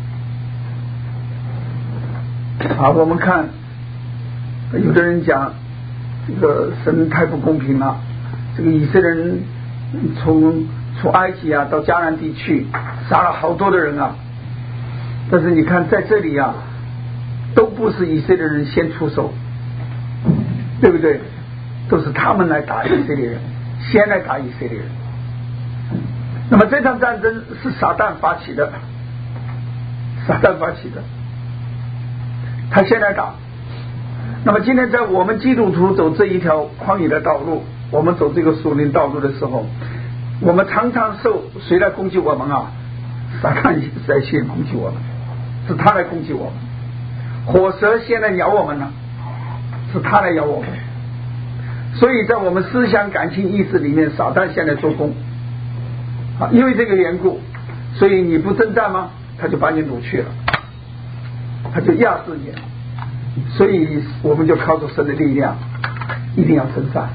好，我们看有的人讲这个神太不公平了，这个以色列人从从埃及啊到迦南地区杀了好多的人啊，但是你看在这里啊，都不是以色列人先出手，对不对？都是他们来打以色列人，先来打以色列人。那么这场战争是撒旦发起的，撒旦发起的，他先来打。那么今天在我们基督徒走这一条旷野的道路，我们走这个属灵道路的时候，我们常常受谁来攻击我们啊？撒旦在先攻击我们，是他来攻击我们。火蛇先来咬我们了，是他来咬我们。所以在我们思想、感情、意识里面，撒旦先来做工啊，因为这个缘故， 所以你不征战吗？他就把你掳去了，他就压制你了。所以我们就靠着神的力量，一定要征战，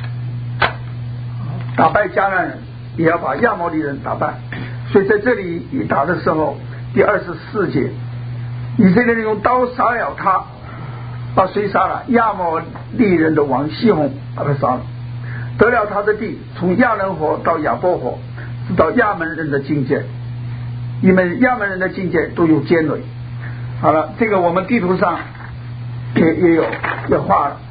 打败迦南人，也要把亚摩利人打败。所以在这里一打的时候，第二十四节，以色列人用刀杀了他，把谁杀了？亚摩利人的王西宏把他杀了，得了他的地，从亚伦河到亚波河，直到亚门人的境界。你们亚门人的境界都有尖锐。好了，这个我们地图上也也有也画了。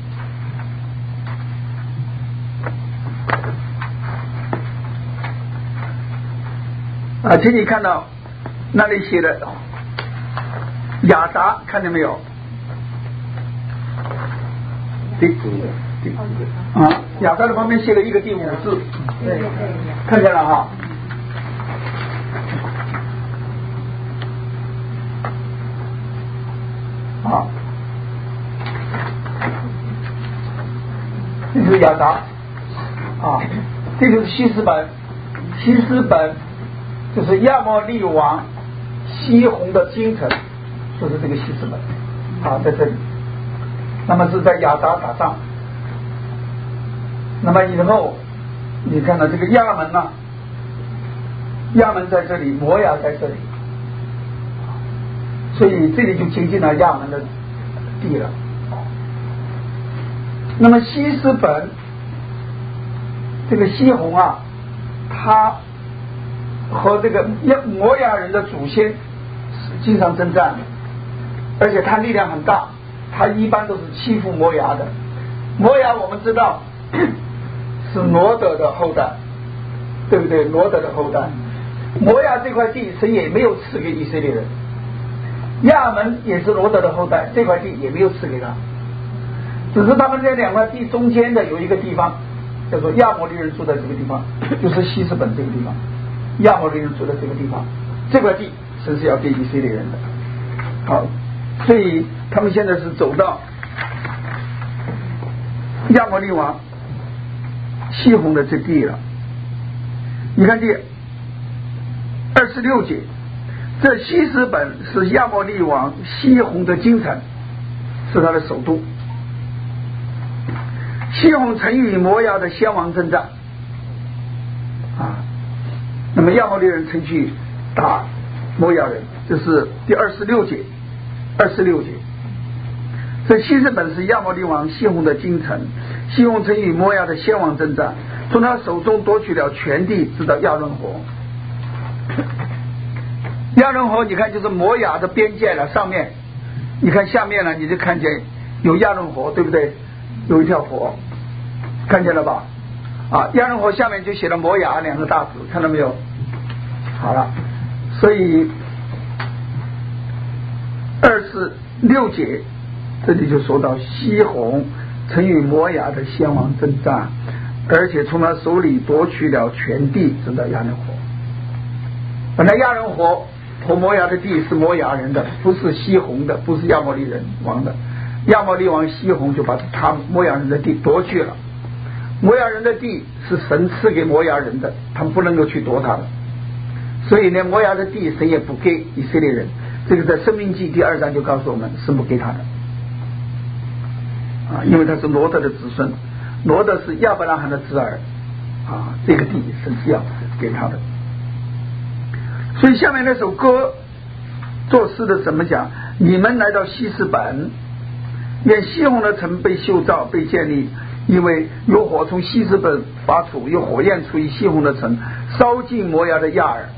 啊，请你看到那里写的雅达，看见没有？第第啊，雅达的旁边写了一个第五字，对，看见了哈。啊，这就是雅达啊，这就是西斯本，西斯本就是亚摩利王西宏的京城，就是这个西斯本啊，在这里。那么是在雅达打仗。那么以后你看到这个亚门呢、啊，亚门在这里，摩亚在这里。所以这里就接近了亚门的地了。那么西斯本这个西宏啊，他和这个摩亚人的祖先经常征战，而且他力量很大，他一般都是欺负摩亚的。摩亚我们知道是罗德的后代，对不对？罗德的后代。摩亚这块地神也没有赐给以色列人，亚门也是罗德的后代，这块地也没有赐给他，只是他们在两块地中间的有一个地方叫做亚摩利人住在这个地方，就是西斯本这个地方，亚摩利人住在这个地方，这块地神是要给以色列人的。好，所以他们现在是走到亚摩利王西宏的这地了。你看第二十六节，这西斯本是亚摩利王西宏的京城，是他的首都。西宏曾与摩亚的先王征战啊，那么亚摩利人曾去打摩亚人，这是第二十六节。二十六节，这西斯本是亚摩利王西宏的京城，西宏曾与摩亚的先王征战，从他手中夺取了全地，直到亚伦河。亚伦河你看就是摩亚的边界了，上面你看下面呢，你就看见有亚伦河，对不对？有一条河，看见了吧？啊，亚伦河下面就写了摩亚两个大字，看到没有？好了，所以二十六节这里就说到西宏曾与摩亚的先王征战，而且从他手里夺取了全地，直到亚伦河。本来亚伦河和摩亚的地是摩亚人的，不是西宏的，不是亚摩利人王的。亚摩利王西宏就把他摩亚人的地夺去了。摩亚人的地是神赐给摩亚人的，他们不能够去夺他的，所以呢，摩亚的地神也不给以色列人。这个在申命记第二章就告诉我们，是不给他的啊，因为他是罗德的子孙，罗德是亚伯拉罕的子儿啊，这个地神是要给他的。所以下面那首歌作诗的怎么讲？你们来到西斯本，愿西宏的城被修造被建立，因为有火从西斯本发出，有火焰出于西宏的城，烧尽摩亚的亚尔。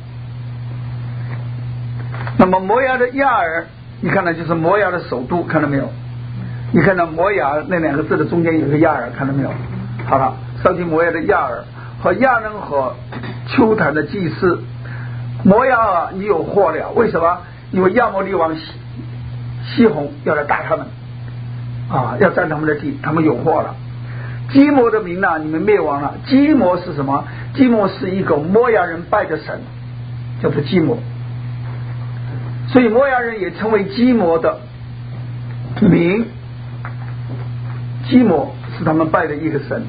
那么摩亚的亚尔，你看到就是摩亚的首都，看到没有？你看到摩亚那两个字的中间有个亚尔，看到没有？好了，烧尽摩亚的亚尔和亚伦河丘坛的祭司。摩亚啊，你有祸了！为什么？因为亚摩利王西西宏要来打他们啊，要占他们的地，他们有祸了。基摩的名呢，你们灭亡了。基摩是什么？基摩是一个摩亚人拜的神，叫做基摩。所以摩亚人也称为基摩的名，基摩是他们拜的一个神。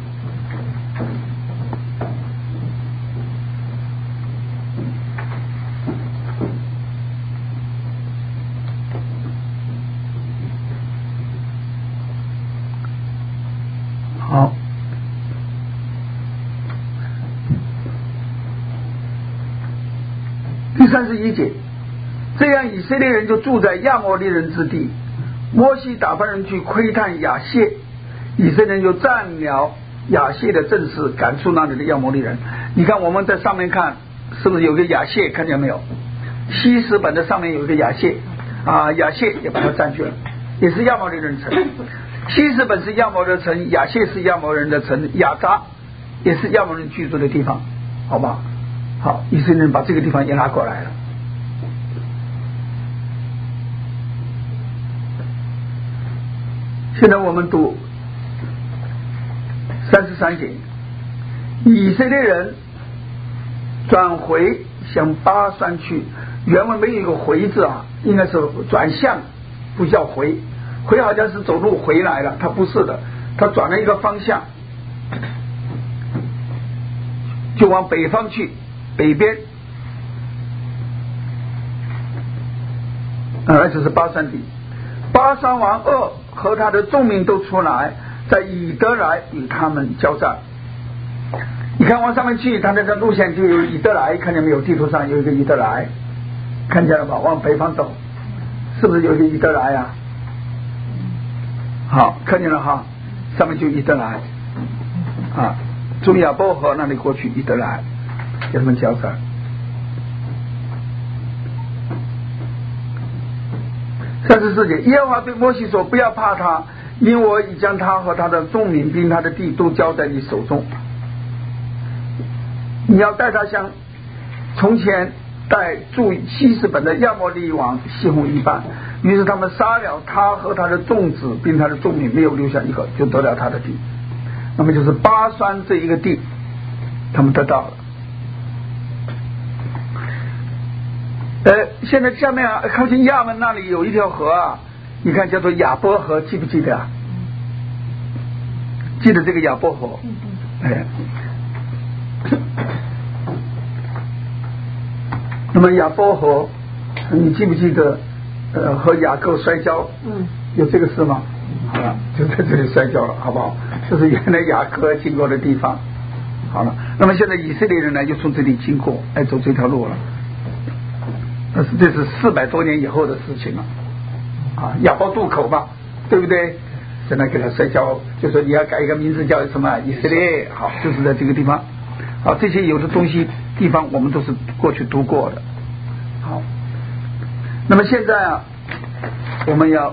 好，第三十一节，这样以色列人就住在亚摩利人之地。摩西打发人去窥探亚谢，以色列人就占了亚谢的阵势，赶出那里的亚摩利人。你看我们在上面看，是不是有个亚谢？看见没有？西斯本的上面有一个亚谢啊，亚谢也把它占据了，也是亚摩利人城。西斯本是亚摩利人城，亚谢是亚摩利人的城，亚扎也是亚摩利人居住的地方，好吧？好，以色列人把这个地方也拿过来了。现在我们读三十三节，以色列人转回向巴山去。原文没有一个回字啊，应该是转向，不叫回。回好像是走路回来了，他不是的，他转了一个方向，就往北方去，北边，而且是巴山地。巴山王噩和他的众民都出来，在以德来与他们交战。你看往上面去，他那个路线就有以德来，看见没有？地图上有一个以德来，看见了吧？往北方走，是不是有一个以德来啊？好，看见了哈，上面就以德来啊，从亚伯河那里过去以德来，跟他们交战。三十四节，耶和华对摩西说：“不要怕他，因我已将他和他的众民并他的地都交在你手中。你要带他像从前带驻西斯本的亚摩利王西宏一般。”于是他们杀了他和他的众子并他的众民，没有留下一个，就得了他的地。那么就是巴山这一个地，他们得到了。呃，现在下面啊，靠近亚门那里有一条河啊，你看叫做亚波河，记不记得啊？记得这个亚波河？哎。那么亚波河，你记不记得？呃，和雅各摔跤，嗯，有这个事吗？好了，就在这里摔跤了，好不好？这是原来雅各经过的地方。好了，那么现在以色列人呢，又从这里经过，来走这条路了。但是这是四百多年以后的事情了，啊，亚波渡口吧，对不对？现在给他摔跤，就说你要改一个名字叫什么？以色列，好，就是在这个地方。好，这些有的东西地方我们都是过去读过的。好。那么现在啊，我们要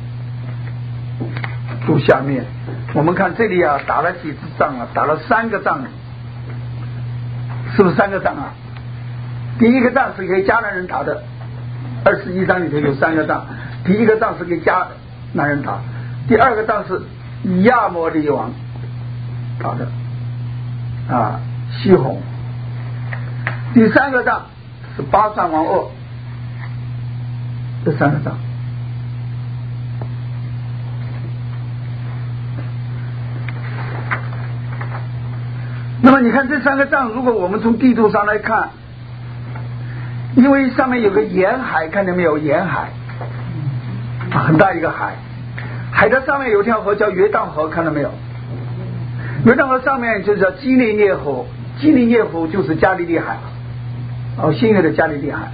读下面，我们看这里啊，打了几次仗啊？打了三个仗，是不是三个仗啊？第一个仗是给迦南人打的，二十一章里头有三个仗。第一个仗是给迦南人打，第二个仗是亚摩利王打的啊，西宏。第三个仗是巴山王噩。这三个仗，那么你看这三个仗，如果我们从地图上来看，因为上面有个沿海，看见没有？沿海啊，很大一个海，海的上面有条河叫约旦河，看到没有？约旦河上面就叫基利涅河，基利涅河就是加利利海，哦，新约的加利利海。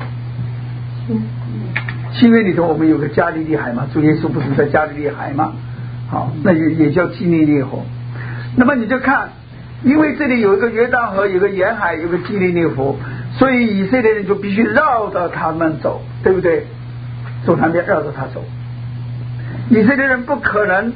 新约里头我们有个加利利海嘛，主耶稣不是在加利利海吗？好，那也也叫基利涅河。那么你就看，因为这里有一个约旦河，有个沿海，有个基利涅河，所以以色列人就必须绕着他们走，对不对？走南边绕着他走，以色列人不可能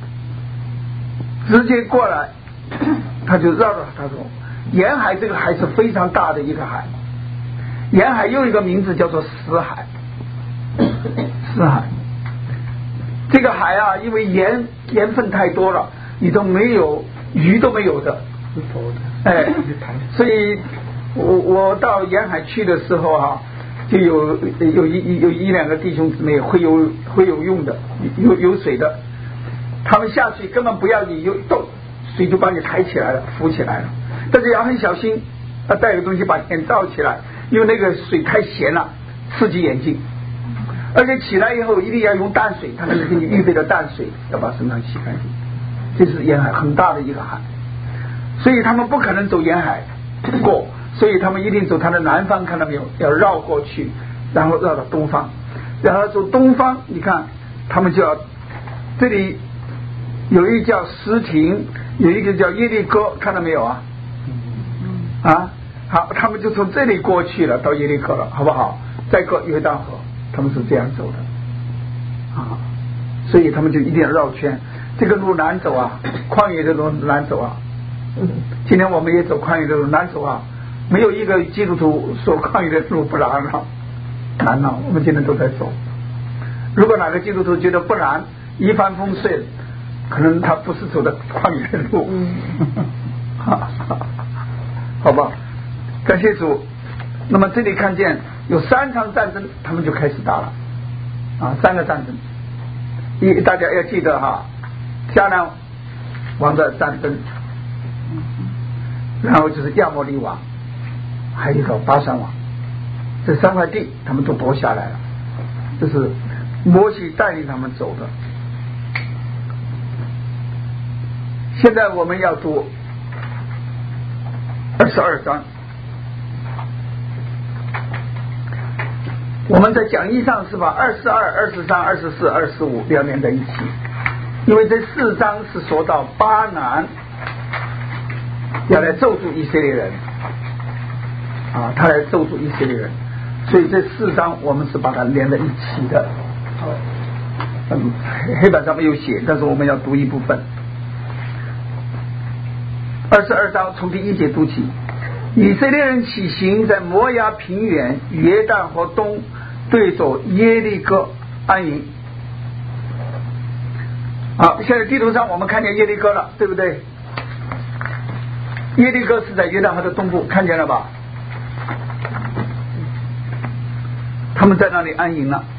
直接过来，他就绕着他走。沿海这个海是非常大的一个海，沿海又一个名字叫做死海。死海，这个海啊，因为盐盐分太多了，你都没有鱼都没有的，哎，所以我我到沿海去的时候啊，就有有一有一两个弟兄姊妹会游会游泳的，有有水的，他们下去根本不要你游动，水就把你抬起来了，浮起来了，但是要很小心，要带个东西把眼罩起来，因为那个水太咸了，刺激眼睛。而且起来以后一定要用淡水，他们给你预备的淡水，要把身上洗干净。 这是沿海很大的一个海，所以他们不可能走沿海过，所以他们一定走它的南方，看到没有？要绕过去，然后绕到东方，然后走东方，你看他们就要这里有一个叫石亭，有一个叫耶利哥，看到没有啊？啊，好，他们就从这里过去了，到耶利哥了，好不好？再过约旦河，他们是这样走的啊，所以他们就一定要绕圈。这个路难走啊，旷野的路难走啊。今天我们也走旷野的路难走啊，没有一个基督徒说旷野的路不难了，难了，我们今天都在走。如果哪个基督徒觉得不难，一帆风顺，可能他不是走的旷野的路。好吧，感谢主。那么这里看见有三场战争，他们就开始打了啊，三个战争。一大家要记得哈，迦南王的战争，然后就是亚摩利王，还有一个巴珊王，这三块地他们都夺下来了，这是摩西带领他们走的。现在我们要读二十二章，我们在讲义上是把二十二、二十三、二十四、二十五要连在一起，因为这四章是说到巴南要来咒诅以色列人啊，他来咒诅以色列人，所以这四章我们是把它连在一起的。嗯，黑板上没有写，但是我们要读一部分。二十二章从第一节读起，以色列人起行，在摩押平原约旦河东对走耶利哥安营。好，现在地图上我们看见耶利哥了，对不对？耶利哥是在约旦河的东部，看见了吧？他们在那里安营了，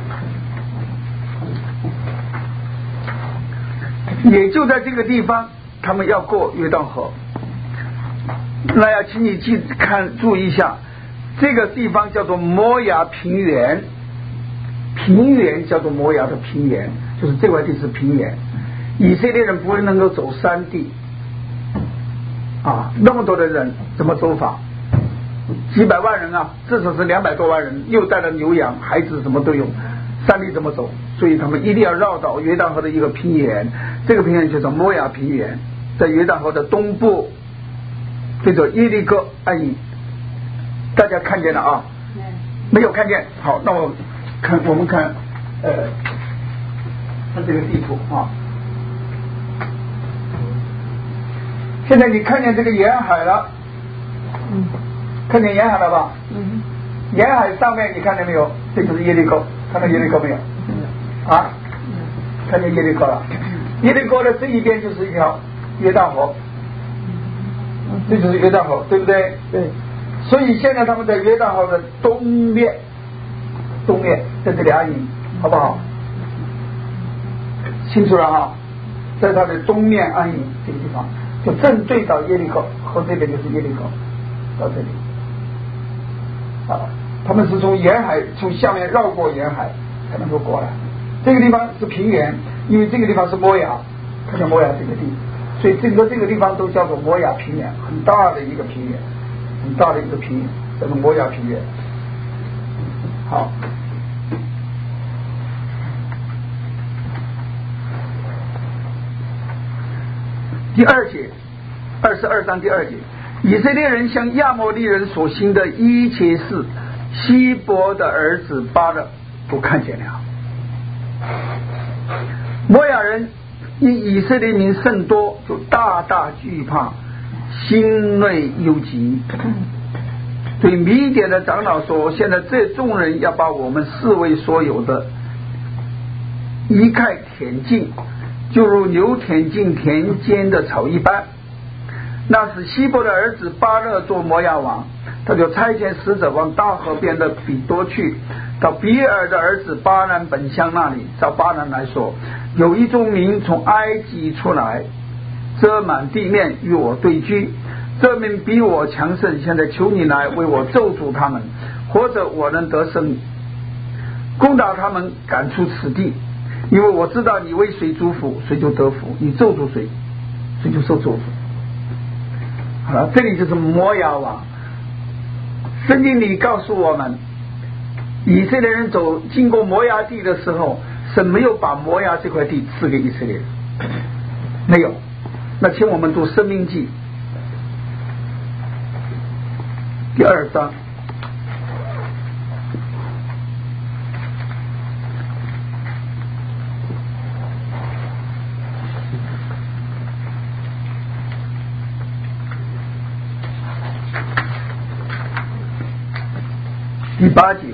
也就在这个地方，他们要过约旦河。那要请你记看注意一下，这个地方叫做摩押平原，平原叫做摩押的平原，就是这块地是平原。以色列人不会能够走山地啊，那么多的人怎么走法？几百万人啊，至少是两百多万人，又带了牛羊孩子什么都有，山地怎么走？所以他们一定要绕到约旦河的一个平原，这个平原叫做摩押平原，在约旦河的东部，对着耶利哥安营。大家看见了啊？没有看见？好，那我看我们看呃看这个地图啊。现在你看见这个沿海了，嗯，看见沿海了吧？嗯，沿海上面你看见没有？这就是耶利哥，看到耶利哥没有？嗯，啊，看见耶利哥了。耶利哥的这一边就是一条约旦河，这就是约旦河，对不对？对。所以现在他们在约旦河的东面，东面在这里安营，好不好？清楚了哈，在它的东面安营这个地方。就正对到耶利哥，和这边就是耶利哥，到这里啊，他们是从沿海从下面绕过沿海才能够过来。这个地方是平原，因为这个地方是摩押，看见摩押这个地，所以整个这个地方都叫做摩押平原，很大的一个平原，很大的一个平原，叫做摩押平原。好。第二节，二十二章第二节，以色列人向亚摩利人所行的一切事，希伯的儿子巴勒都看见了。摩押人因以色列民甚多，就大大惧怕，心内忧急，对米甸的长老说：“现在这众人要把我们视为所有的，一概舔尽。”就如牛舔尽田间的草一般。那是希伯的儿子巴勒做摩押王，他就差遣使者往大河边的比多去，到比尔的儿子巴兰本乡那里，照巴兰来说，有一众民从埃及出来，遮满地面与我对居，这民比我强盛，现在求你来为我咒诅他们，或者我能得胜，攻打他们，赶出此地。 因为我知道你为谁祝福，谁就得福；你咒诅谁，谁就受咒诅。好了，这里就是摩押王。圣经里告诉我们，以色列人走经过摩押地的时候，神没有把摩押这块地赐给以色列人，没有。那请我们读申命记第二章第八节，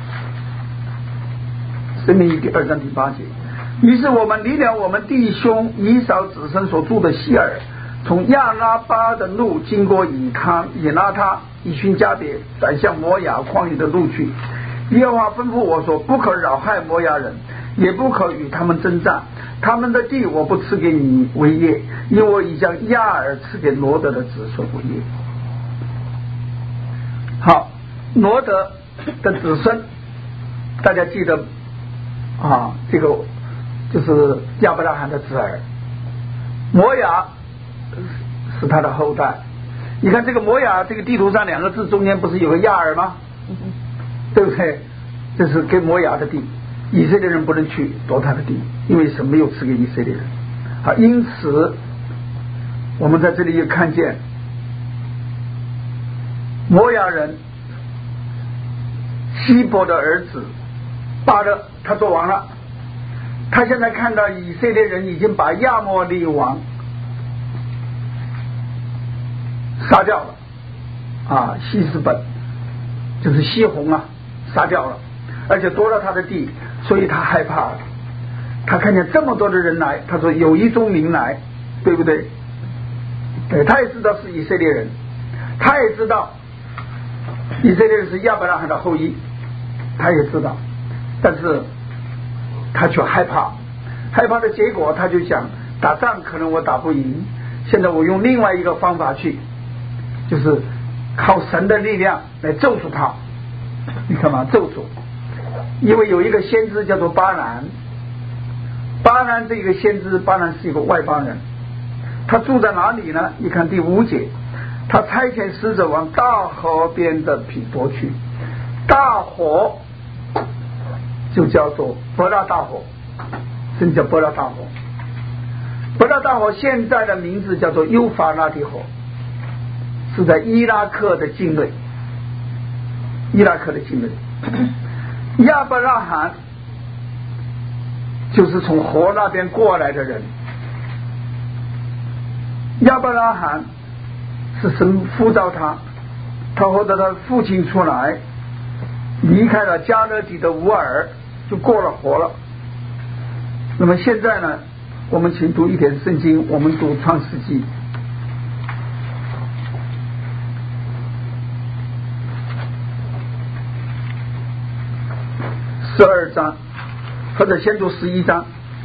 申命记第二章第八节。于是我们离了我们弟兄以扫子孙所住的西尔，从亚拉巴的路经过以康、以拉他、以勋加别，转向摩押旷野的路去。耶和华吩咐我说：不可扰害摩押人，也不可与他们征战。他们的地我不赐给你为业，因为我已将亚尔赐给罗德的子孙为业。好，罗德的子孙，大家记得啊，这个就是亚伯拉罕的子儿，摩押是他的后代。你看这个摩押这个地图上两个字中间不是有个亚尔吗？对不对？这是给摩押的地，以色列人不能去夺他的地，因为神没有赐给以色列人。好，因此我们在这里也看见摩押人希伯的儿子巴勒，他做王了。他现在看到以色列人已经把亚摩利王杀掉了啊，西斯本就是西宏啊，杀掉了，而且夺了他的地，所以他害怕了。他看见这么多的人来，他说有一宗民来，对不对？对，他也知道是以色列人，他也知道以色列人是亚伯拉罕的后裔，他也知道，但是他却害怕，害怕的结果他就想打仗可能我打不赢，现在我用另外一个方法去，就是靠神的力量来咒诅他。你看嘛，咒诅，因为有一个先知叫做巴兰，巴兰这个先知，巴兰是一个外邦人，他住在哪里呢？你看第五节，他差遣使者往大河边的毗多去，大火就叫做伯拉大火，什么叫伯拉大火？伯拉大火现在的名字叫做幼发拉底火，是在伊拉克的境内，伊拉克的境内。亚伯拉罕就是从河那边过来的人，亚伯拉罕是神呼召他，他和他父亲出来，离开了加勒底的乌尔，就过了河了。那么现在呢，我们请读一点圣经，我们读创世纪十二章，或者先读十一章。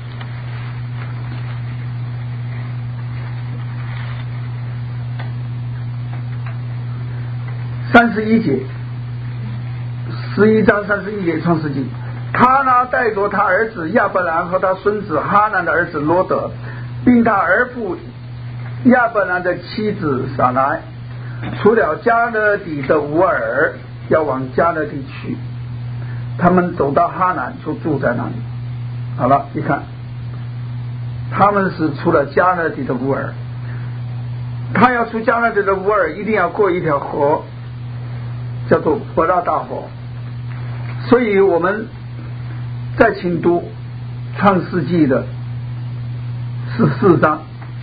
三十一节，十一章三十一节创世纪。他呢带着他儿子亚伯兰和他孙子哈南的儿子罗德，并他儿父亚伯兰的妻子撒来，除了加勒底的乌尔，要往加勒底去。他们走到哈南就住在那里。好了，你看他们是出了加勒底的乌尔，他要出加勒底的乌尔一定要过一条河，叫做伯拉大河。所以我们再请读创世纪的十四章。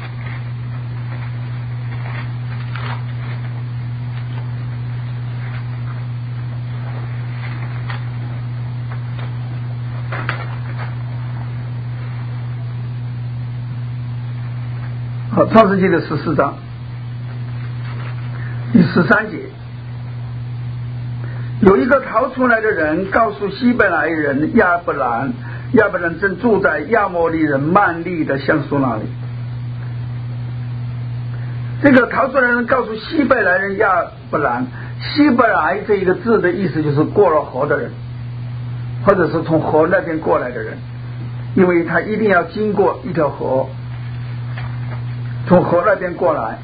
好，创世纪的十四章第十三节，有一个逃出来的人告诉希伯来人亚伯兰，亚伯兰正住在亚摩利人曼利的橡树那里。这个逃出来的人告诉希伯来人亚伯兰，希伯来这一个字的意思就是过了河的人，或者是从河那边过来的人。 因为他一定要经过一条河，从河那边过来。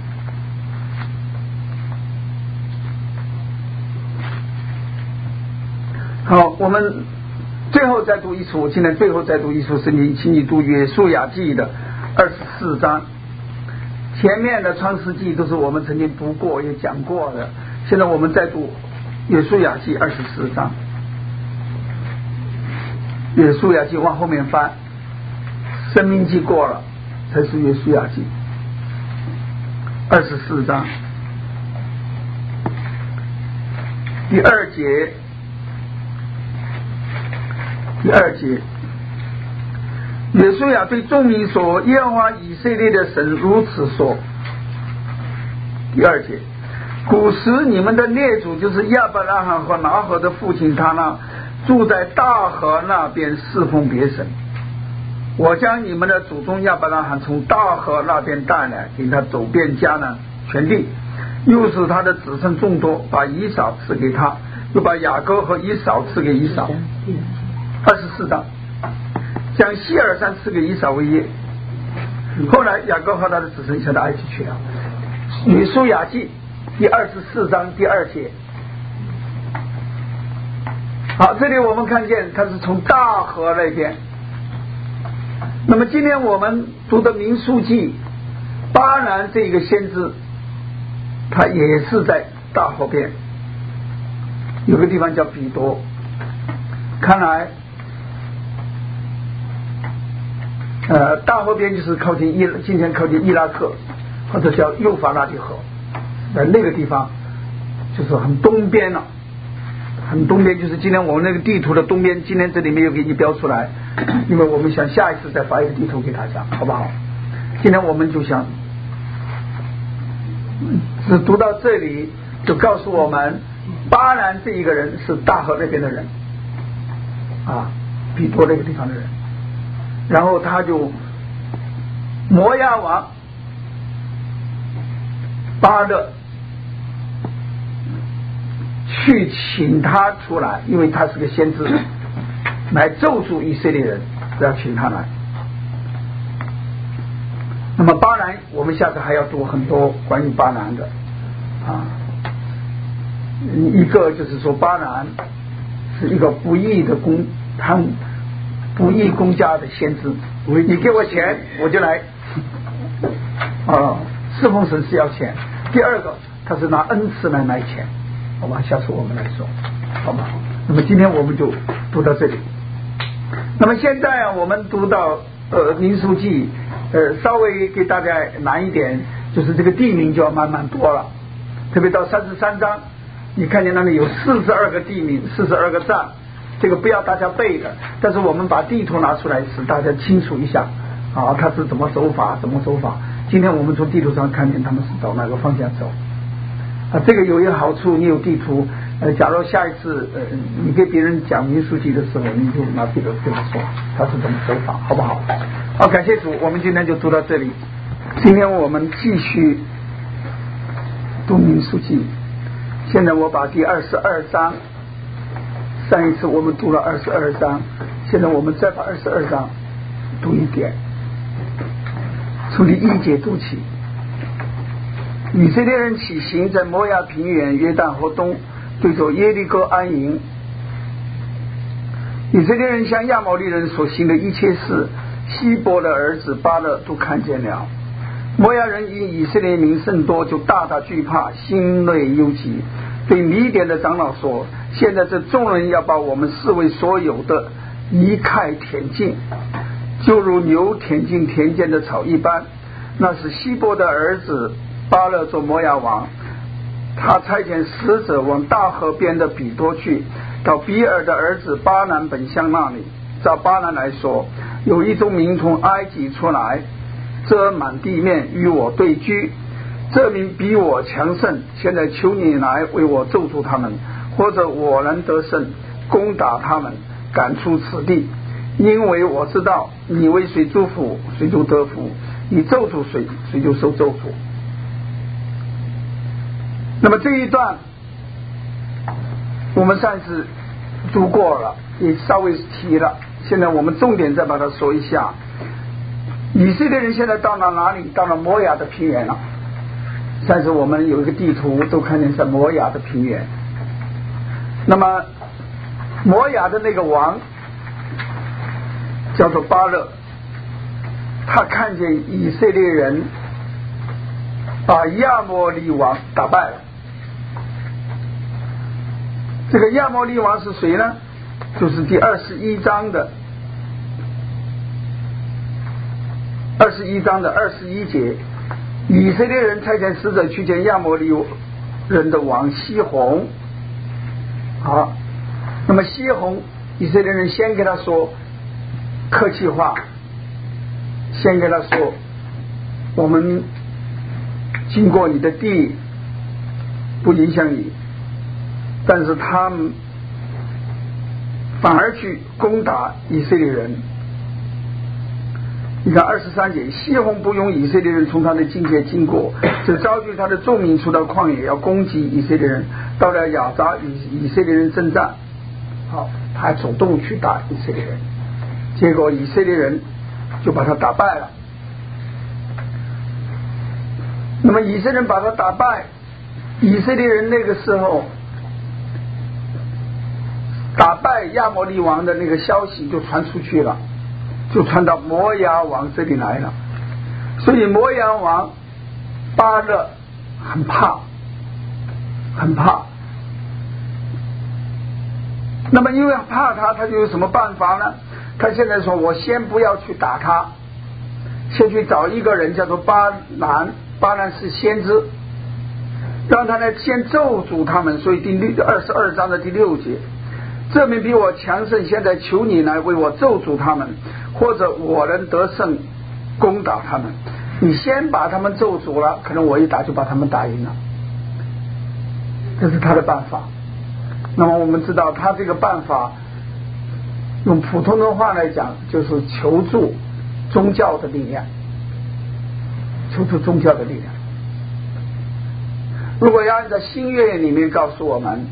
好，我们最后再读一处，今天最后再读一处圣经，请你读约书亚记的二十四章。前面的创世纪都是我们曾经读过也讲过的，现在我们再读约书亚记二十四章。约书亚记往后面翻，生命记过了才是约书亚记二十四章第二节。第二节，约书亚对众民说：耶和华以色列的神如此说。第二节，古时你们的列祖就是亚伯拉罕和拿鹤的父亲他那住在大河那边侍奉别神，我将你们的祖宗亚伯拉罕从大河那边带来，给他走遍迦南全地，又使他的子孙众多，把以扫赐给他，又把雅各和以扫赐给以扫。二十四章将希尔山赐给以扫为业，后来雅各和他的子孙下到埃及去了。约书亚记第二十四章第二节。好，这里我们看见他是从大河那边。那么今天我们读的民数记，巴兰这个先知他也是在大河边，有个地方叫比多。看来呃，大河边就是靠近伊，今天靠近伊拉克，或者叫幼发拉底河，在那个地方就是很东边了，很东边，就是今天我们那个地图的东边。今天这里没有给你标出来，因为我们想下一次再发一个地图给大家，好不好？今天我们就想只读到这里，就告诉我们巴兰这一个人是大河那边的人啊，比多那个地方的人。然后他就摩押王巴勒去请他出来，因为他是个先知，来咒诅以色列人，要请他来。那么巴兰，我们下次还要读很多关于巴兰的啊。一个就是说巴兰是一个不义的公，他不义公家的先知，你给我钱我就来啊，侍奉神是要钱。第二个，他是拿恩赐来买钱，好吧？下次我们来说，好吧？那么今天我们就读到这里。那么现在啊，我们读到呃民数记，呃稍微给大家难一点，就是这个地名就要慢慢多了，特别到三十三章，你看见那里有四十二个地名，四十二个站。这个不要大家背的，但是我们把地图拿出来使大家清楚一下啊，它是怎么走法，怎么走法。今天我们从地图上看见他们是走哪个方向走啊，这个有一个好处，你有地图，呃，假如下一次呃你给别人讲民数记的时候，你就拿这个跟他说他是怎么走法，好不好？好，感谢主，我们今天就读到这里。今天我们继续读民数记，现在我把第二十二章。上一次我们读了二十二章，现在我们再把二十二章读一遍，从第一节读起。以色列人起行，在摩押平原约旦河东对着耶利哥安营。以色列人向亚摩利人所行的一切事，希伯的儿子巴勒都看见了。摩押人因以色列民甚多，就大大惧怕，心内忧急，对米甸的长老说：现在这众人要把我们视为所有的，一概舔尽，就如牛舔尽田间的草一般。那是希伯的儿子巴勒做摩押王，他差遣使者往大河边的比多去，到比尔的儿子巴兰本乡那里。照巴兰来说，有一众民从埃及出来，遮满地面与我对居，这民比我强盛，现在求你来为我咒诅他们，或者我能得胜，攻打他们，赶出此地。因为我知道你为谁祝福，谁就得福；你咒诅谁，谁就受咒诅。那么这一段我们上次读过了，也稍微提了， 现在我们重点再把它说一下。以色列人现在到了哪里？到了摩亚的平原了。但是我们有一个地图都看见是摩亚的平原。那么摩亚的那个王叫做巴勒，他看见以色列人把亚摩利王打败了。这个亚摩利王是谁呢？就是第二十一章的二十一章的二十一节，以色列人差遣使者去见亚摩利人的王西宏。好，那么西宏，以色列人先跟他说客气话，先跟他说，我们经过你的地不影响你，但是他们反而去攻打以色列人。你看二十三节，西宏不容以色列人从他的境界经过，就召集他的众民出到旷野，要攻击以色列人。到了亚扎，以以色列人征战，好，他还主动去打以色列人，结果以色列人就把他打败了。那么以色列人把他打败，以色列人那个时候打败亚摩利王的那个消息就传出去了，就传到摩押王这里来了。所以摩押王巴勒很怕，很怕。那么因为怕他，他就有什么办法呢？他现在说，我先不要去打他，先去找一个人叫做巴兰，巴兰是先知，让他呢先咒诅他们。所以第六二十二章的第六节，这名比我强盛，现在求你来为我咒诅他们，或者我能得胜攻打他们。你先把他们咒诅了，可能我一打就把他们打赢了，这是他的办法。那么我们知道他这个办法用普通的话来讲，就是求助宗教的力量，求助宗教的力量。如果要按照新约里面告诉我们，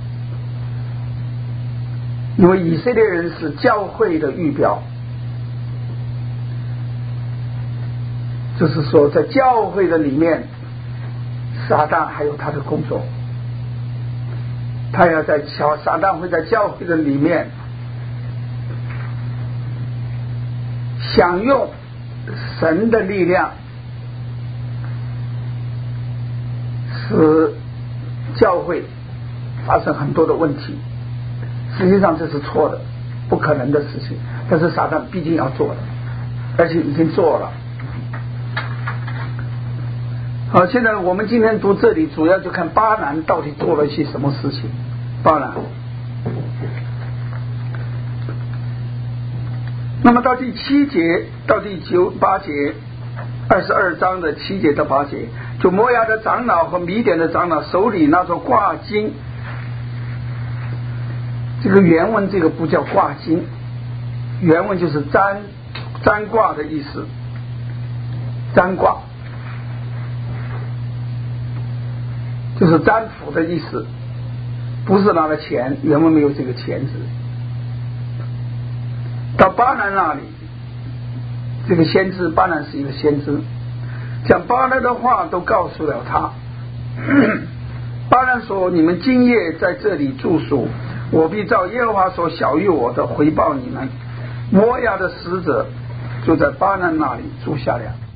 因为以色列人是教会的预表，就是说在教会的里面，撒旦还有他的工作，他要在小撒旦会在教会的里面享用神的力量，使教会发生很多的问题。实际上这是错的，不可能的事情，但是撒旦毕竟要做的，而且已经做了。好，现在我们今天读这里主要就看巴兰到底做了一些什么事情。巴兰，那么到第七节到第九八节，二十二章的七节到八节，就摩押的长老和米甸的长老手里拿着挂金。这个原文这个不叫挂金，原文就是占占卦的意思，占卦就是占卜的意思，不是拿了钱，原文没有这个钱字。到巴兰那里，这个先知巴兰是一个先知，讲巴兰的话都告诉了他。巴兰说，你们今夜在这里住宿，我必照耶和华所晓谕我的回报你们。摩押的使者就在巴兰那里住下了。